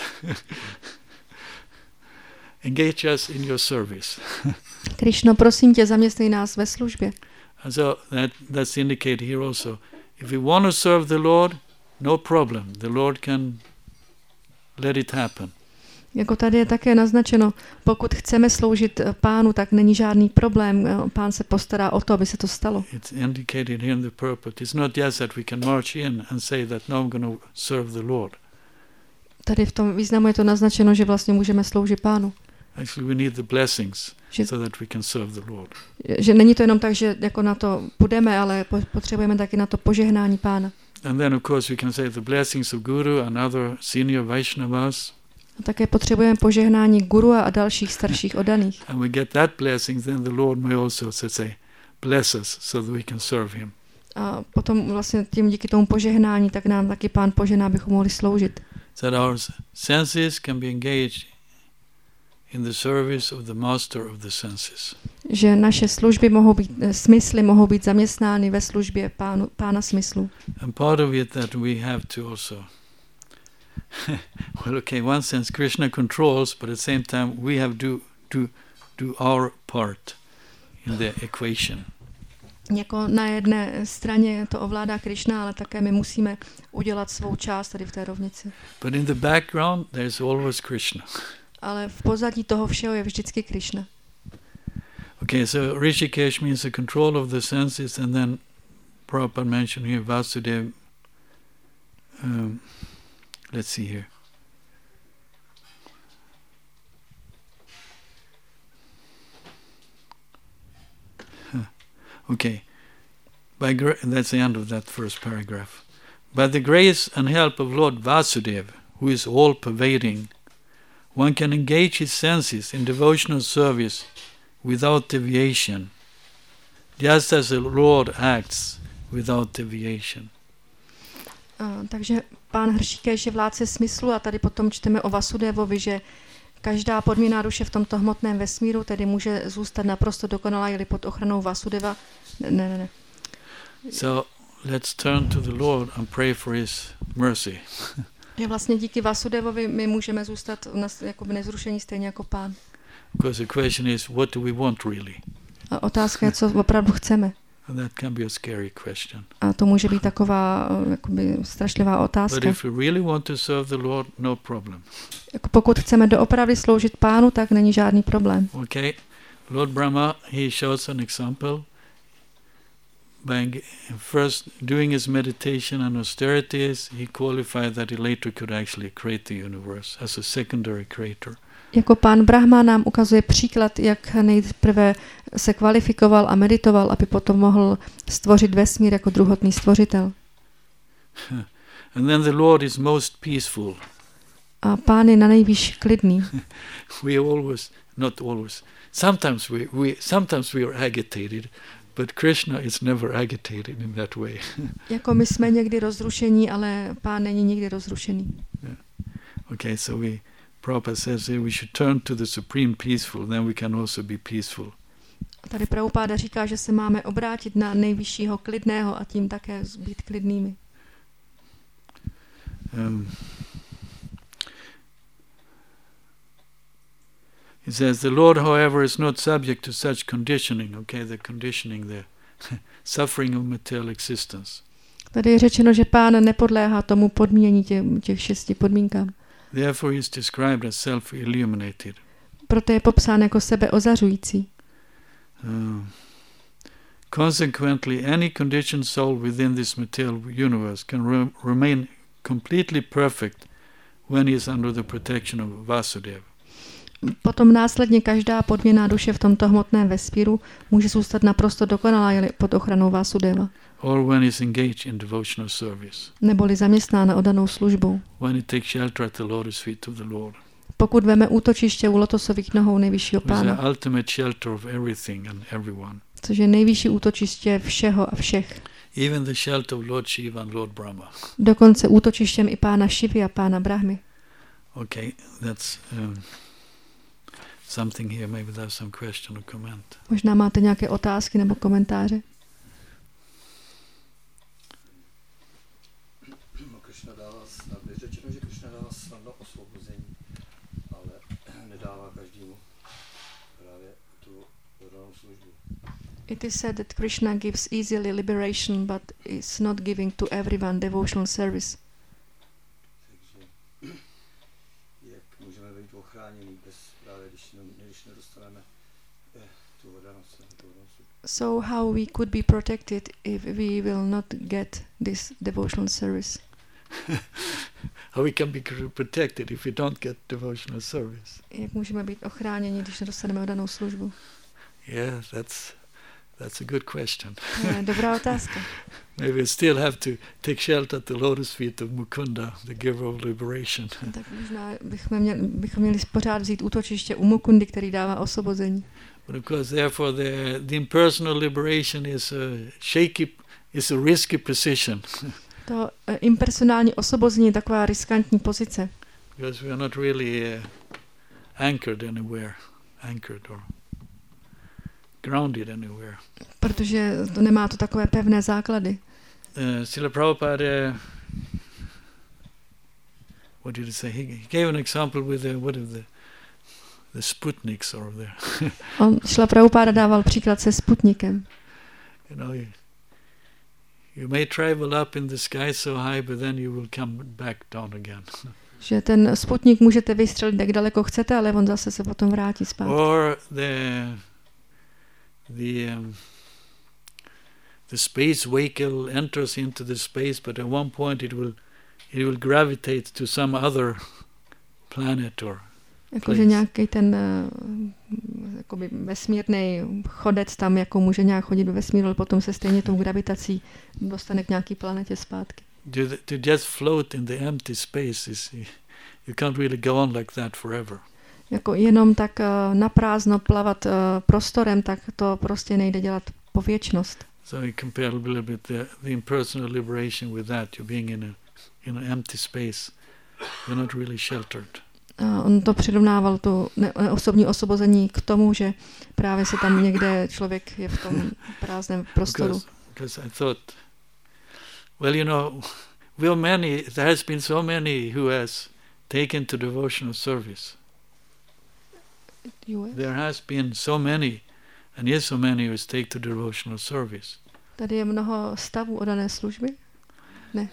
engage us in your service. Krišno, prosím tě, zaměstnej nás ve službě. And so that, that's indicated here also. If we want to serve the Lord, no problem. The Lord can let it happen. Jako tady je také naznačeno, pokud chceme sloužit Pánu, tak není žádný problém. Pán se postará o to, aby se to stalo. It's indicated here in the purport. It's not just that we can march in and say that no, I'm going to serve the Lord. Tady v tom významu je to naznačeno, že vlastně můžeme sloužit Pánu. Actually, we need the blessings Že, so that we can serve the Lord. že není to jenom tak, že jako na to půjdeme, ale po, potřebujeme taky na to požehnání Pána. And then, of course, we can say the blessings of Guru and other senior Vaishnavas. A také potřebujeme požehnání guru a dalších starších oddaných. And we get that blessing, then the Lord may also, so to say, bless us so that we can serve Him. A potom vlastně tím díky tomu požehnání, tak nám taky Pán požehná, abychom mohli sloužit. That our senses can be engaged in the service of the master of the senses. Že naše služby mohou být, smysly mohou být zaměstnány ve službě pánu, Pána smyslu. And part of it that we have to also, well, okay, one sense Krishna controls, but at the same time we have to do, do our part in the equation. Jako na jedné straně to ovládá Krišna, ale také my musíme udělat svou část tady v té rovnici. But in the background there's always Krishna. Ale v pozadí toho všeho je vždycky Krišna. Okay, so Rishikesh means the control of the senses, and then Prabhupada mentioned here Vasudeva. Um, let's see here. Huh. Okay, by gra- that's the end of that first paragraph. By the grace and help of Lord Vasudeva, who is all-pervading, one can engage his senses in devotional service without deviation, just as the Lord acts without deviation. Uh, takže pán Hršíkeš je vládce smyslu a tady potom čteme o Vasudevovi, že každá podmíněná duše v tomto hmotném vesmíru tedy může zůstat naprosto dokonalá, jeli pod ochranou Vasudeva. Ne, ne, ne. So let's turn to the Lord and pray for his mercy. Že vlastně díky Vasudevovi my můžeme zůstat jako nezrušení stejně jako pán. Because the question is, what do we want really? A otázka je, co opravdu chceme. And that can be a scary question. A to může být taková jakoby strašlivá otázka. But if we really want to serve the Lord, no problem. Jako pokud chceme doopravdy sloužit pánu, tak není žádný problém. Okay, Lord Brahma, he shows an example by first doing his meditation and austerities. He qualified that he later could actually create the universe as a secondary creator. Jako pán Brahma nám ukazuje příklad, jak nejprve se kvalifikoval a meditoval, aby potom mohl stvořit vesmír jako druhotný stvořitel. And then the Lord is most peaceful. A pán je na nejvýš klidný. We always, not always, sometimes we, we, sometimes we are agitated, but Krishna is never agitated in that way. Jako my jsme někdy rozrušení, ale pán není nikdy rozrušený. Yeah. Okay, so we, Prabhupada says here we should turn to the supreme peaceful, then we can also be peaceful. Tady Prabhupáda říká, že se máme obrátit na nejvyššího klidného a tím také být klidnými. Um, He says, the Lord, however, is not subject to such conditioning, okay, the conditioning, the suffering of material existence. Tady je řečeno, že pán nepodléhá tomu podmínění těch, těch šesti podmínkám. Therefore he is described as self-illuminated. Proto je popsán jako sebeozařující. Uh, consequently, any conditioned soul within this material universe can re- remain completely perfect when he is under the protection of Vasudeva. Potom následně každá podměná duše v tomto hmotném vesmíru může zůstat naprosto dokonalá je-li pod ochranou Vasudeva. Or when he is engaged in devotional service. Neboli zaměstnána oddanou službou. When he takes shelter at the lotus feet of the Lord. Pokud veme útočiště u lotosových nohou nejvyššího Which is the pána, ultimate shelter of everything and everyone. což je nejvyšší útočiště všeho a všech. Even the shelter of Lord Shiva and Lord Brahma. Dokonce útočištěm i pána Šivy a pána Brahmy. Okay, that's um, something here. Maybe there's some question or comment. Možná máte nějaké otázky nebo komentáře? Krishna dává, je řečeno, že Krishna dává snadno osvobození, ale nedává každému právě tu oddanou službu. It is said that Krishna gives easily liberation, but is not giving to everyone devotional service. Takže jak můžeme být ochráněni bez právě, když, ne, když nedostaneme eh, tu oddanou službu. So how we could be protected if we will not get this devotional service? How we can be cr- protected if we don't get devotional service? Jak můžeme být ochráněni, když nedostaneme oddanou službu? Yeah, that's that's a good question. To je dobrá otázka. Maybe we still have to take shelter at the lotus feet of Mukunda, the giver of liberation. Tak možná bychom měli, bychom měli pořád vzít útočiště u Mukundy, který dává osvobození. But of course, therefore, the, the impersonal liberation is a shaky, is a risky position. To uh, impersonální osvobození je taková riskantní pozice, Because we are not really uh, anchored anywhere, anchored or grounded anywhere. protože to nemá to takové pevné základy. Uh, Srila Prabhupada, what did he say? He, he gave an example with the, what of the, the Sputniks or the, On Šla Prabhupáda dával příklad se Sputnikem. you know, you, you may travel up in the sky so high, but then you will come back down again. Že ten Sputnik můžete vystřelit, jak daleko chcete, ale on zase se potom vrátí zpátky. Or the the um, the space vehicle enters into the space, but at one point it will it will gravitate to some other planet or Jakože place. nějaký ten uh, jakoby vesmírný chodec tam jako může nějak chodit do vesmíru, ale potom se stejně tou gravitací dostane k nějaký planetě zpátky. to, to just float in the empty space is you can't really go on like that forever. Jako jenom tak uh, naprázdno plavat uh, prostorem, tak to prostě nejde dělat po věčnost. So you compare a little bit the, the impersonal liberation with that. You're being in a in an empty space. You're not really sheltered. A on to přirovnával tu ne- osobní osvobození k tomu, že právě se tam někde člověk je v tom prázdném prostoru. Because, because I thought, well, you know, we are many. There has been so many who has taken to devotional service. There has been so many, and is so many who has taken to devotional service. Tady je mnoho stavů oddané služby? Ne.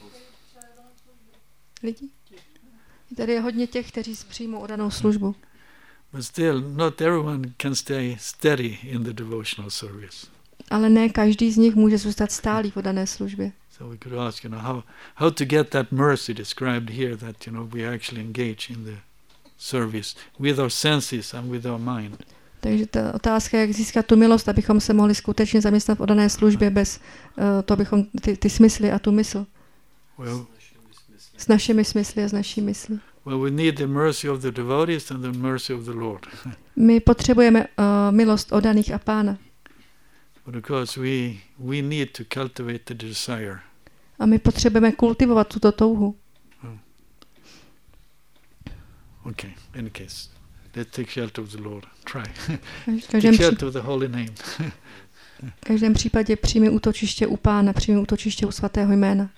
Lidí? Tady je hodně těch, kteří přijmou oddanou službu. But still, not everyone can stay steady in the devotional service. Ale ne každý z nich může zůstat stálý v oddané službě. So we could ask, you know, how how to get that mercy described here, that, you know, we actually engage in the service with our senses and with our mind. Takže ta otázka je, jak získat tu milost, abychom se mohli skutečně zaměstnat v oddané službě bez uh, to, abychom ty, ty smysly a tu mysl. Well, S našimi smysly a s naší myslí. well, we need the mercy of the devotees and the mercy of the Lord. My potřebujeme uh, milost oddaných a Pána. But of course, we we need to cultivate the desire. A my potřebujeme kultivovat tuto touhu. Okay, in any case, let's take shelter of the Lord. Try. V Take každém, shelter of the holy name. v každém případě přijmi útočiště u Pána, přijmi útočiště u svatého jména.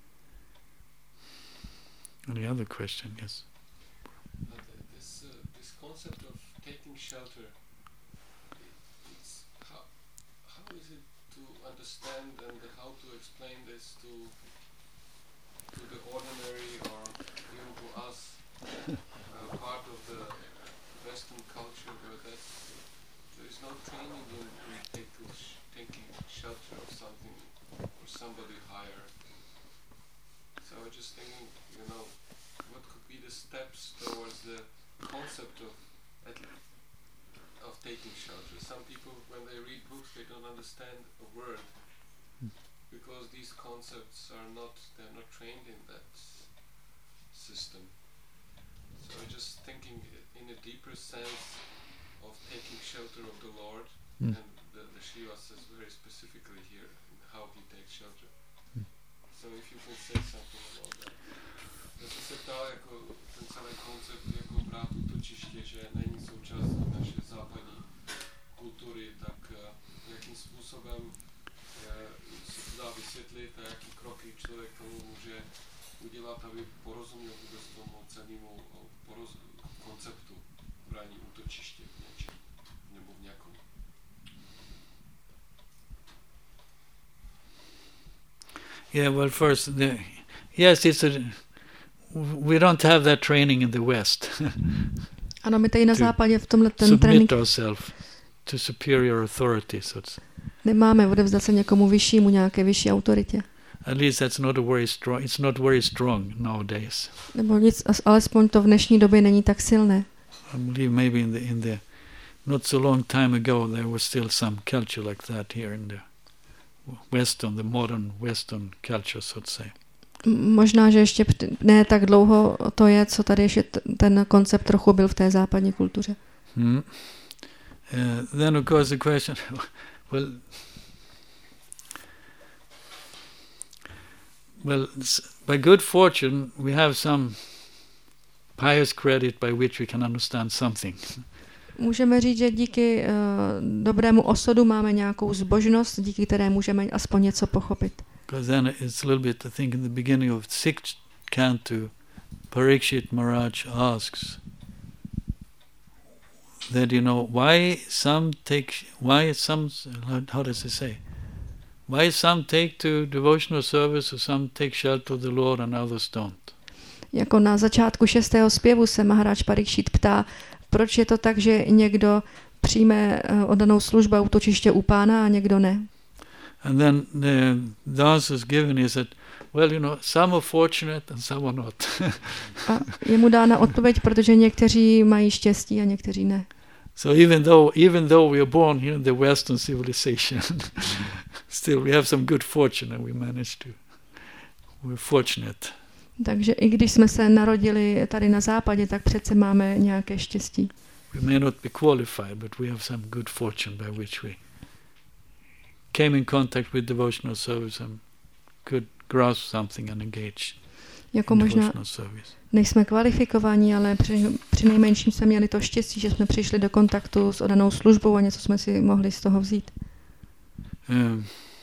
Any other question? Yes. This, uh, this concept of taking shelter, it's how, how is it to understand and how to explain this to to the ordinary or even to us, uh, part of the Western culture where that there is no training in, in taking, sh- taking shelter of something or somebody higher. So I was just thinking, you know, what could be the steps towards the concept of at le- of taking shelter. Some people, when they read books, they don't understand a word because these concepts are not, they're not trained in that system. So I'm just thinking in a deeper sense of taking shelter of the Lord, Mm. and the, the Shiva says very specifically here how he takes shelter. Mm. So if you can say something about that. Já jsem se ptal jako ten celý koncept jako brát útočiště, že není součástí naší západní kultury, tak uh, jakým způsobem uh, se to dá vysvětlit a jaký kroky člověk tomu může udělat, aby porozuměl vůbec tomu celému poroz, konceptu brání útočiště v něčem nebo v někom. Yeah, well, first, the, yes, it's a. We don't have that training in the West. Ano, my tady na To západě v tomhle ten Submit trénink ourselves to superior authority. So it's, nemáme odevzdat se někomu vyššímu, nějaké vyšší autoritě. at least that's not a very strong. It's not very strong nowadays. Nebo nic, as- alespoň to v dnešní době není tak silné. I believe maybe in the in the not so long time ago there was still some culture like that here in the Western, the modern Western culture, so to say. M- Možná, že ještě p- ne tak dlouho to je, co tady ještě t- ten koncept trochu byl v té západní kultuře. Hmm. Uh, then of course the question, well, well, s- by good fortune we have some pious credit by which we can understand something. Můžeme říct, že díky uh, dobrému osudu máme nějakou zbožnost, díky které můžeme aspoň něco pochopit. Because then it's a little bit, I think in the beginning of sixth canto, Parikshit Maharaj asks that, you know, why some take, why some, how does he say? Why some take to devotional service or some take shelter of the Lord and others don't? Jako na začátku šestého zpěvu se Maharaj Parikshit ptá, proč je to tak, že někdo přijme uh, oddanou službu a útočiště u Pána a někdo ne. And then the, the answer is given is that, well, you know, some are fortunate and some are not. A je mu dána odpověď, protože někteří mají štěstí a někteří ne. So even though even though we are born here in the Western civilization, still we have some good fortune and we manage to. We're fortunate. Takže i když jsme se narodili tady na západě, tak přece máme nějaké štěstí. We may not be qualified, but we have some good fortune by which we came in contact with devotional service and could grasp something and engage Jako in možná devotional service. nejsme kvalifikovaní, ale při, při nejmenším jsme měli to štěstí, že jsme přišli do kontaktu s oddanou službou a něco jsme si mohli z toho vzít. Um,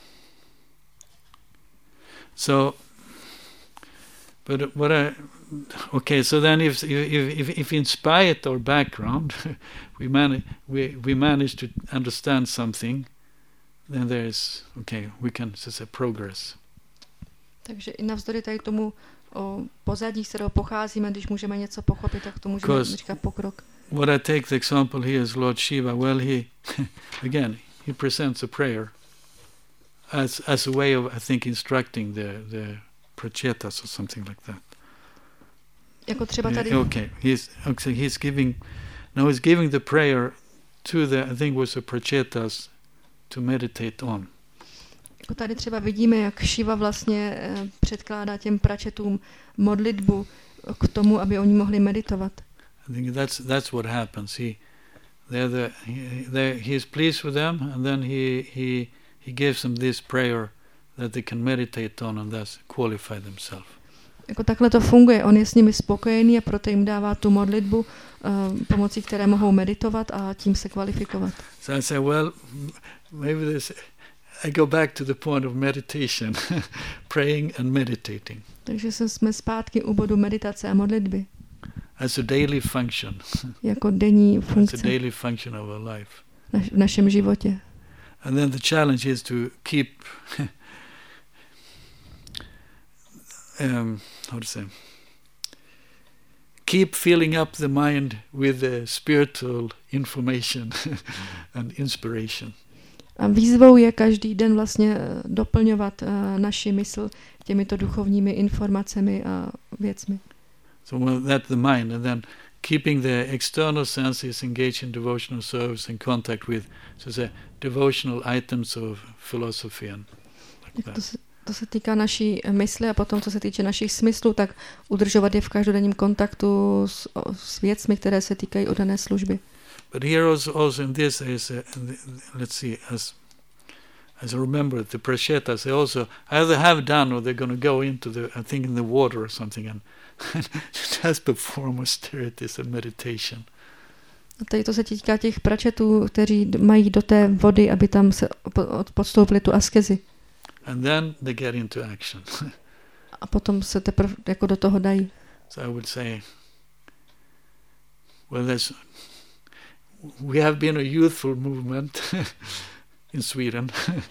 so, but what I, okay, so then if if if, if inspired our background, we manage we we manage to understand something, then there is okay, we can say progress. Takže i navzdory tady tomu o pozadí, z kterého pocházíme, když můžeme něco pochopit, tak to můžeme Because- říkat pokrok. What I take the example here is Lord Shiva. Well, he again he presents a prayer as as a way of I think instructing the the prachetas or something like that. Jako třeba tady, Yeah, okay, he's okay, he's giving now he's giving the prayer to the I think was the prachetas to meditate on. jako tady třeba vidíme, jak Šiva vlastně eh, předkládá těm pračetům modlitbu k tomu, aby oni mohli meditovat. I think that's that's what happens. He they're the he, they he is pleased with them, and then he he he gives them this prayer that they can meditate on and thus qualify themselves. Jako takhle to funguje. On je s nimi spokojený a proto jim dává tu modlitbu, uh, pomocí které mohou meditovat a tím se kvalifikovat. So I say, well, m- maybe this. I go back to the point of meditation, praying and meditating Takže se jsme zpátky u bodu meditace a modlitby, as a daily function. jako denní As a funkce daily function of our life. naš, v našem životě. And then the challenge is to keep, um, how to say, keep filling up the mind with the spiritual information and inspiration. A výzvou je každý den vlastně doplňovat uh, naši mysl těmito duchovními informacemi a věcmi. So well, that's the mind, and then keeping the external senses engaged in devotional service and contact with, so say, devotional items of philosophy and like that. To se, to se týká naší mysli a potom, co se týče našich smyslů, tak udržovat je v každodenním kontaktu s, s věcmi, které se týkají dané služby. But here also, also in this is, uh, let's see, as as I remember the Prashetas, they also either have done or they're going to go into the, I think in the water or something, and just perform austerities and meditation. A tady to se týká těch pračetů, kteří mají do té vody, aby tam se podstoupili tu askezi. And then they get into action. A potom se teprve jako do toho dají. So I would say, well, there's, we have been a youthful movement in Sweden.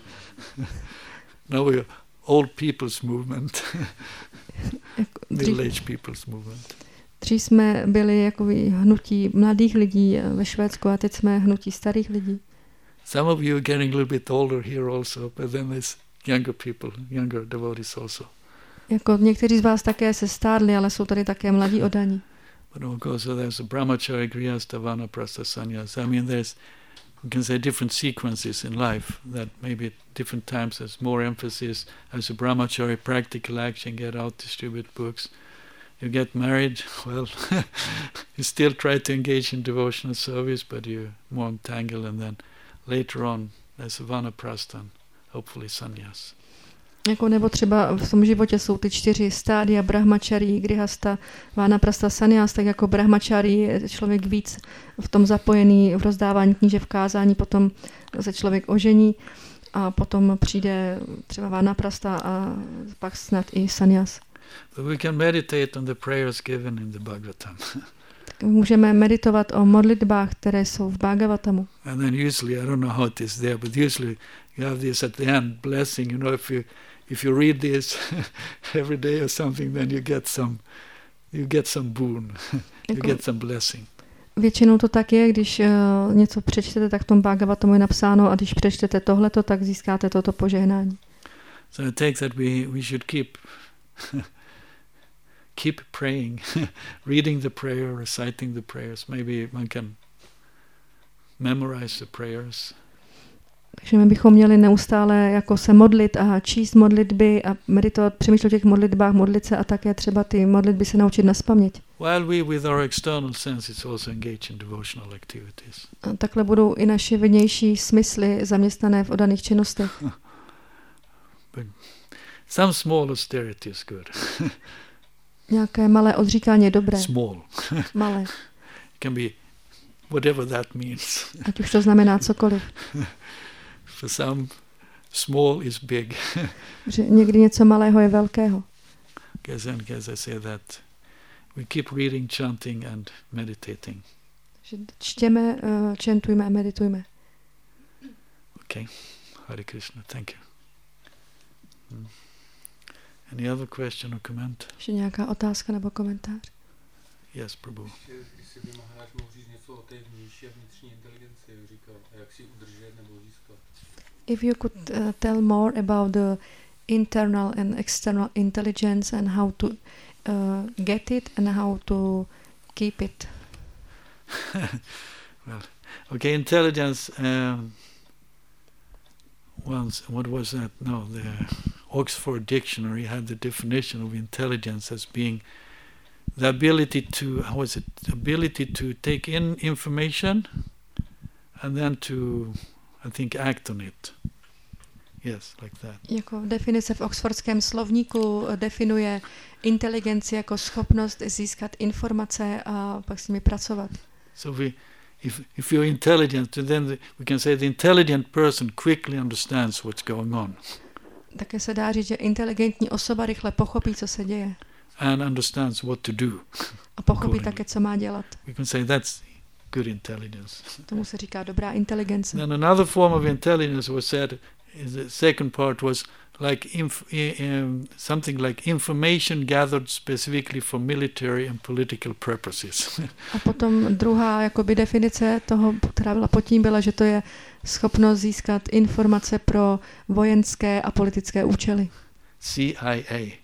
Now we're old people's movement, middle-aged people's movement. Dřív jsme byli jako hnutí mladých lidí ve Švédsku a teď jsme hnutí starých lidí. Some of you are getting a little bit older here also, but then there's younger people, younger devotees also. Jako někteří z vás také se stárli, ale jsou tady také mladí oddaní. But of course, so there's a brahmachari, grihastha, vanaprastha, sannyas. I mean, there's, we can say, different sequences in life that maybe at different times there's more emphasis as a brahmachari, practical action, get out, distribute books. You get married, well, you still try to engage in devotional service, but you're more entangled, and then later on there's a vanaprastha, hopefully sannyas. Jako nebo třeba v tom životě jsou ty čtyři stádia brahmačarí, grihasta, vanaprastha, sannyas, tak jako brahmačarí je člověk víc v tom zapojený v rozdávání knížev, kázání, potom se člověk ožení a potom přijde třeba vanaprastha a pak snad i sannyas. But we can meditate on the prayers given in the Bhagavatam. Můžeme meditovat o modlitbách, které jsou v Bhagavatamu. And then usually, I don't know how it is there, but usually you have this at the end, blessing. You know, if you if you read this every day or something, then you get some you get some boon, you get some blessing. Většinou to tak je, když uh, něco přečtete, tak v tom Bhagavatamu je napsáno, a když přečtete tohleto, tak získáte toto požehnání. So it takes that we we should keep keep praying, reading the prayer, reciting the prayers. Maybe one can memorize the prayers. Takže my bychom měli neustále jako se modlit a číst modlitby a meditovat, přemýšlet o těch modlitbách, modlit se a také třeba ty modlitby se naučit nazpaměť. While we with our external senses also engage in devotional activities. A takhle budou i naše vnější smysly zaměstnané v oddaných činnostech. But some small austerity is good. Nějaké malé odříkání je dobré. Small. Malé. It can be whatever that means. Ať už to znamená cokoliv. For some, small is big. Že někdy něco malého je velkého. Because then, as I say that, we keep reading, chanting and meditating. Že čtěme, uh, čentujme a meditujme. Okay. Hare Krishna. Thank you. Hmm. Any other question or comment? Ještě nějaká otázka nebo komentář? Yes, Prabhu. Jestli by Maharaj mohl říct něco o té vnější a vnitřní inteligenci, jak říkal, a jak si ji udržet nebo získat. If you could uh, tell more about the internal and external intelligence and how to uh, get it and how to keep it. Well, okay, intelligence. Um, once, what was that? No, the Oxford Dictionary had the definition of intelligence as being the ability to, how is it? The ability to take in information and then to, I think, act on it. Yes, like that. Jako definice v Oxfordském slovníku definuje inteligenci jako schopnost získat informace a pak s nimi pracovat. So we, if if you're intelligent, then the, we can say the intelligent person quickly understands what's going on. Také se dá říct, že inteligentní osoba rychle pochopí, co se děje. And understands what to do. A pochopí také, co má dělat. We can say that's good intelligence. Tomu se říká dobrá inteligence. Then another form of intelligence was said, the second part was like inf, um, something like information gathered specifically for military and political purposes. A potom druhá jakoby definice toho, která byla pod tím, byla, že to je schopnost získat informace pro vojenské a politické účely. C I A.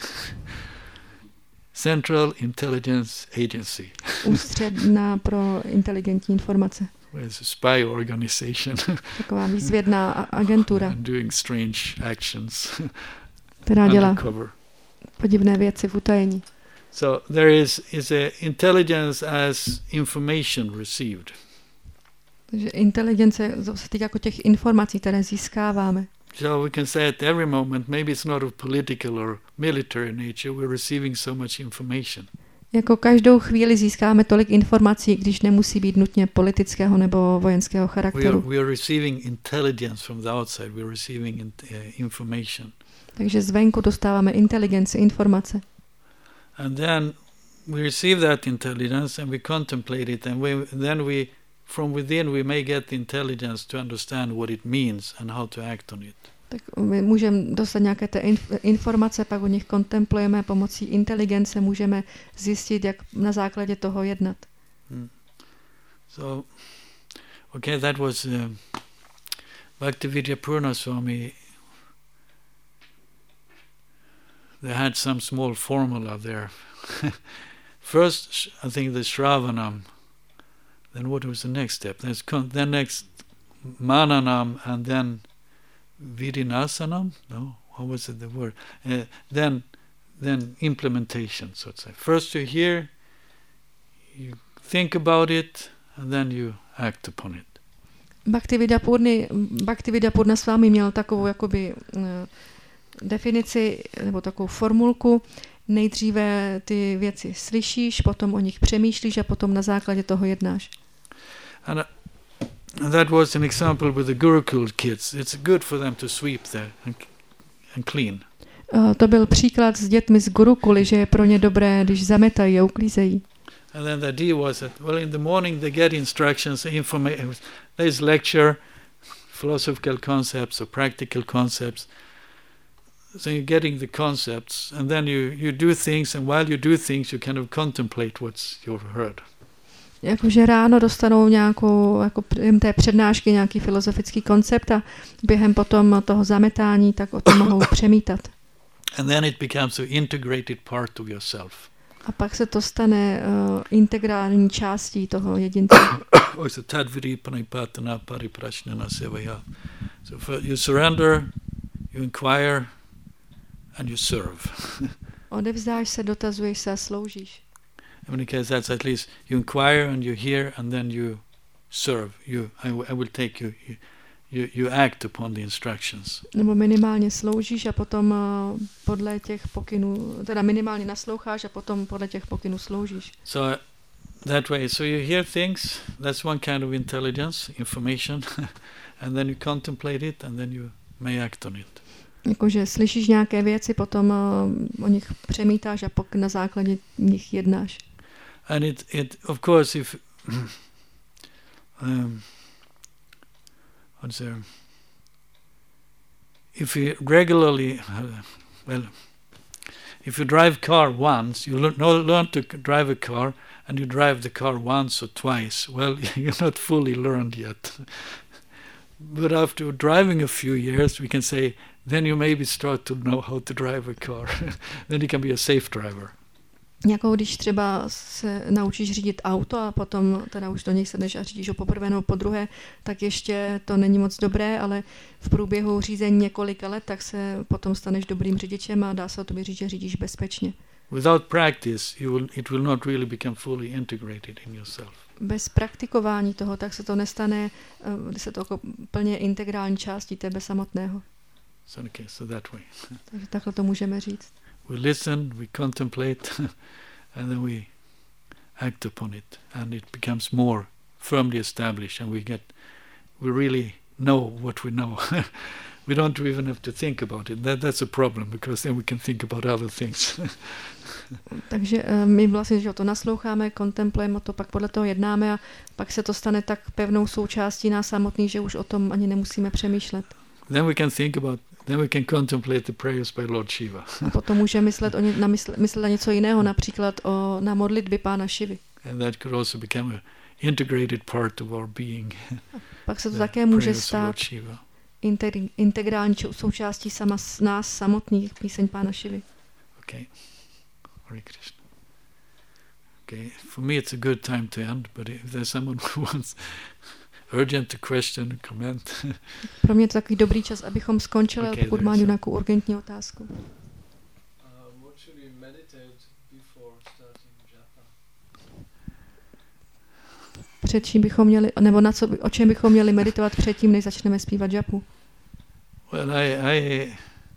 Central Intelligence Agency. Ústředná pro inteligentní informace. It's a spy organization. Taková výzvědná agentura. Doing strange actions. Která dělá undercover. podivné věci v utajení. So there is is a intelligence as information received. Takže inteligence se týká jako těch informací, které získáváme. So we can say at every moment, maybe it's not of political or military nature, we're receiving so much information. Jako každou chvíli získáme tolik informací, když nemusí být nutně politického nebo vojenského charakteru. We are, we are receiving intelligence from the outside, we are receiving in, uh, information. Takže zvenku dostáváme inteligenci, informace. And then we receive that intelligence and we contemplate it, and we, then we, from within we may get the intelligence to understand what it means and how to act on it. Tak my můžeme dostat nějaké té inf- informace, pak o nich kontemplujeme, pomocí inteligence můžeme zjistit, jak na základě toho jednat. Hmm. So, okay, that was uh, Bhaktivedanta Purna Swami. They had some small formula there. First, I think the Shravanam. Then what was the next step? There's con- then next Mananam, and then Vidinasanam? No, what was it, the word? Uh, then then implementation, so to say. First you hear, you think about it, and then you act upon it. Bhaktivedanta Purna, Bhaktivedanta Purna Swami měl takovou jakoby uh, definici, nebo takovou formulku. Nejdříve ty věci slyšíš, potom o nich přemýšlíš a potom na základě toho jednáš. And, uh, and that was an example with the Gurukul kids. It's good for them to sweep there and, and clean. Uh, to byl příklad s dětmi z Gurukuly, že je pro ně dobré, když zametají a uklízejí. And then the idea was that, well, in the morning they get instructions, information. There's lecture, philosophical concepts or practical concepts. So you're getting the concepts, and then you, you do things, and while you do things, you kind of contemplate what's you've heard. Jakože ráno dostanou nějakou, jako během té přednášky nějaký filozofický koncept a během potom toho zametání, tak o tom mohou přemítat. And then it becomes an integrated part of yourself. A pak se to stane uh, integrální částí toho jedince. Also tadviri panipatana pariprashnana sevaya. So you surrender, you inquire, and you serve. Odevzdáš se, dotazuješ se a sloužíš. In any case, that's at least you inquire and you hear and then you serve. You, I, w- I will take you, you, you, you act upon the instructions. Nebo minimálně sloužíš a potom uh, podle těch pokynů, teda minimálně nasloucháš a potom podle těch pokynů sloužíš. So uh, that way, so you hear things, that's one kind of intelligence, information, and then you contemplate it and then you may act on it. Jakože slyšíš nějaké věci, potom uh, o nich přemítáš a pak na základě nich jednáš. And it, it of course, if um, what's there? If you regularly, uh, well, if you drive car once, you learn, no, learn to drive a car, and you drive the car once or twice. Well, you're not fully learned yet. But after driving a few years, we can say, then you maybe start to know how to drive a car. Then you can be a safe driver. Jako když třeba se naučíš řídit auto a potom teda už do něj sedneš a řídíš ho poprvé nebo podruhé, tak ještě to není moc dobré, ale v průběhu řízení několika let, tak se potom staneš dobrým řidičem a dá se o tobě říct, že řídíš bezpečně. Without practice, you will, it will not really become fully integrated in yourself. Bez praktikování toho, tak se to nestane, se to jako plně integrální částí tebe samotného. So, okay, so that way. Takže takhle to můžeme říct. We listen, we contemplate, and then we act upon it, and it becomes more firmly established, and we get, we really know what we know. We don't even have to think about it. That, that's a problem, because then we can think about other things. Takže my vlastně, že to nasloucháme, kontemplujeme to, pak podle toho jednáme a pak se to stane tak pevnou součástí nás samotný, že už o tom ani nemusíme přemýšlet. Then we can think about then we can contemplate the prayers by Lord Shiva. A potom můžeme myslet, o ně, na mysl, myslet na něco jiného, například o, na modlitby Pána Šivy. And that could also become a integrated part of our being. Pak se to také může prayers of stát Lord Shiva. integ- integrální čou- součástí sama s nás samotných, píseň Pána Šivy. Okay. Hare Krishna. Okay. For me, it's a good time to end, but if there's someone who wants urgent to question, comment. Pro mě je to takový dobrý čas, abychom skončili, Okay, okay, pokud má there's nějakou urgentní otázku. Um, what should we meditate before starting japa? Před čím bychom měli, nebo na co, o čem bychom měli meditovat předtím, než začneme zpívat japu? Well, I, I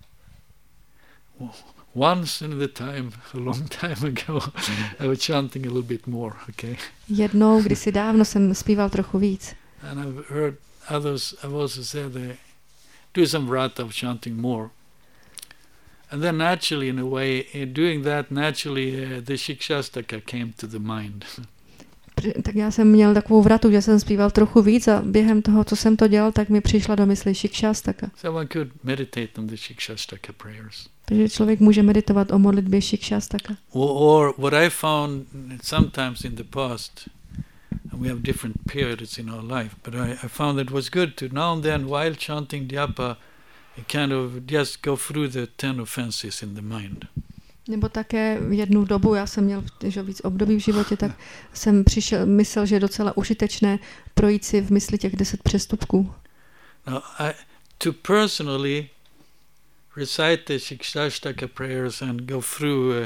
once in the time, a long time ago, I was chanting a little bit more. Okay. Jednou, kdysi dávno jsem zpíval trochu víc. And I've heard others have also said they do some vrata of chanting more. And then naturally, in a way, in doing that, naturally uh, the Shikshastaka came to the mind. Tak já jsem měl takovou vratu, že jsem zpíval trochu víc a během toho, co jsem to dělal, tak mi přišla do mysli Shikshastaka. So one could meditate on the Shikshastaka prayers. Takže člověk může meditovat o modlitbě Shikshastaka. Or, or what I found sometimes in the past, and we have different periods in our life, but I, I found it was good to now and then, while chanting japa, kind of just go through the ten offenses in the mind. Nebo také v jednu dobu, já jsem měl že víc období v životě, tak jsem přišel, myslel, že je docela užitečné projít si v mysli těch deset přestupků. Now, I, to personally recite the Shikshashtaka prayers and go through uh,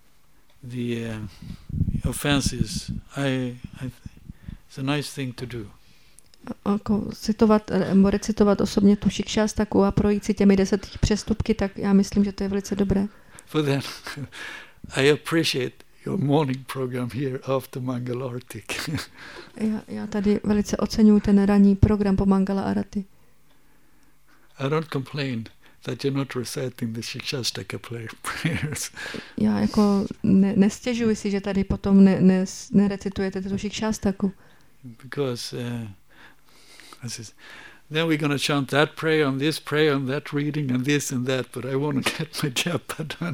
the uh, offenses, I, I, it's a nice thing to do. Jako citovat, recitovat osobně tu Shikshashtaku a projít si těmi deseti přestupky, tak já myslím, že to je velice dobré. But then I appreciate your morning program here after Mangala Arati. já, já tady velice oceňuji ten ranní program po Mangala Arati. I don't complain that you're not reciting the Shikshashtaka prayers. Já jako ne, nestěžuji si, že tady potom ne, ne, nerecitujete tu Shikshashtaku. Because uh, this is, then we're going to chant that prayer and this prayer and that reading and this and that, but I want to get my japa done.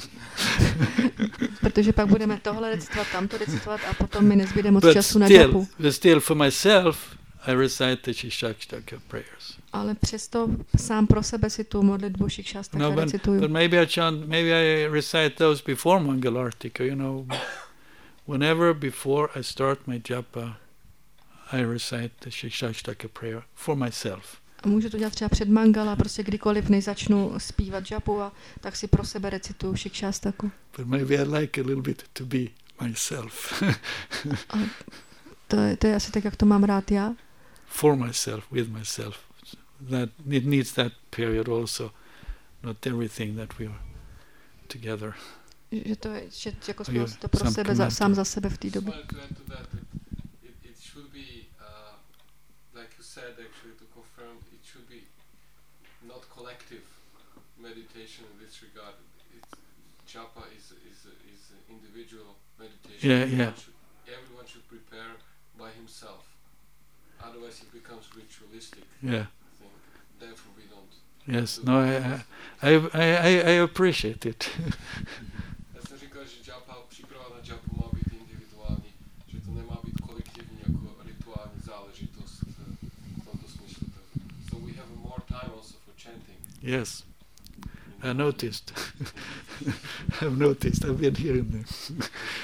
Protože pak budeme tohle recitovat, tamto recitovat a potom mi nezbyde moc But času na still, japu. but still for myself, I recite the Shikshashtaka prayers. Ale přesto sám pro sebe si tu modlitbu Shikshashtaka No, but, recituju. but maybe I chant, maybe I recite those before Mangalartika, you know. Whenever before I start my japa, I recite the Shikshashtaka prayer for myself. A můžu to dělat třeba před Mangala, prostě kdykoliv, než začnu zpívat japu, a tak si pro sebe recituju Shikshashtaku. But maybe I like a little bit to be myself. A to, je, to je asi tak, jak to mám rád já. For myself, with myself. That it needs that period also, not everything that we are together. Že to je, že jako Jo, jsme to pro sám sebe, za, komentuj. sám za sebe v té době. Well, to add to that, it, it, it should be, uh, like you said, actually, to confirm, it should be not collective meditation in this regard. It's, japa is is is individual meditation. Yeah, everyone yeah. Should, everyone should prepare by himself. Otherwise, it becomes ritualistic. Yeah. Thing. Therefore, we don't. Yes. No, I, I, I, I, I appreciate it. Já jsem říkal, že japa, příprava na japu má být individuální, že to nemá být kolektivní jako rituální záležitost v tomto smyslu. So we have more time also for chanting. Yes. I noticed. I've noticed. I've been hearing them.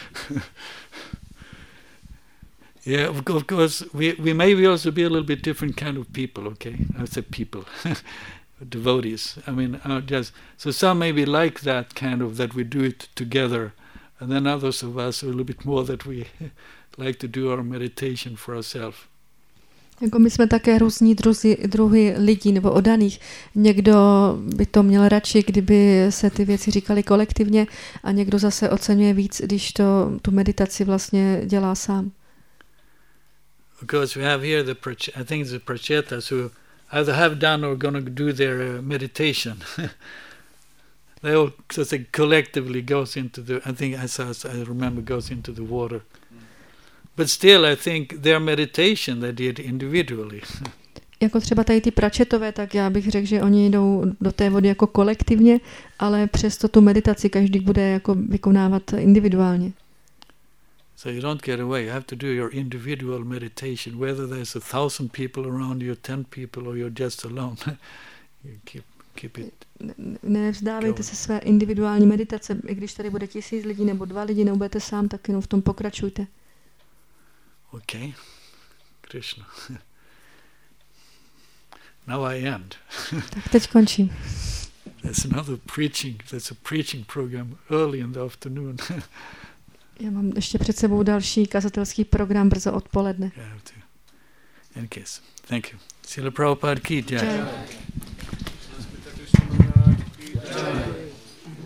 Yeah, of, of course, we, we may also be a little bit different kind of people, okay? I would say people, devotees. I mean, uh, just, so some maybe like that kind of, that we do it together, and then others of us are a little bit more that we like to do our meditation for ourselves. Jako my jsme také různí druzi, druhy lidí nebo oddaných. Někdo by to měl radši, kdyby se ty věci říkaly kolektivně, a někdo zase oceňuje víc, když to tu meditaci vlastně dělá sám. Because we have here the, I think it's the prachetas who either have done or going to do their uh, meditation. They all so say collectively goes into the, I think as, as I remember, goes into the water. But still, I think their meditation they did individually. jako třeba tady ty pračetové, tak já bych řekl, že oni jdou do té vody jako kolektivně, ale přesto tu meditaci každý bude jako vykonávat individuálně. So you don't get away. You have to do your individual meditation, whether there's a thousand people around you, ten people, or you're just alone. You keep, keep it. Nevzdávejte se své individuální meditace, i když tady bude tisíc lidí nebo dva lidi, nebo budete sám, tak jenom v tom pokračujte. Okay, Krishna. Now I end. Tak teď končím. There's another preaching. There's a preaching program early in the afternoon. Já mám ještě před sebou další kazatelský program brzo odpoledne. In case. Thank you. Srila Prabhupada ki jai. Jai.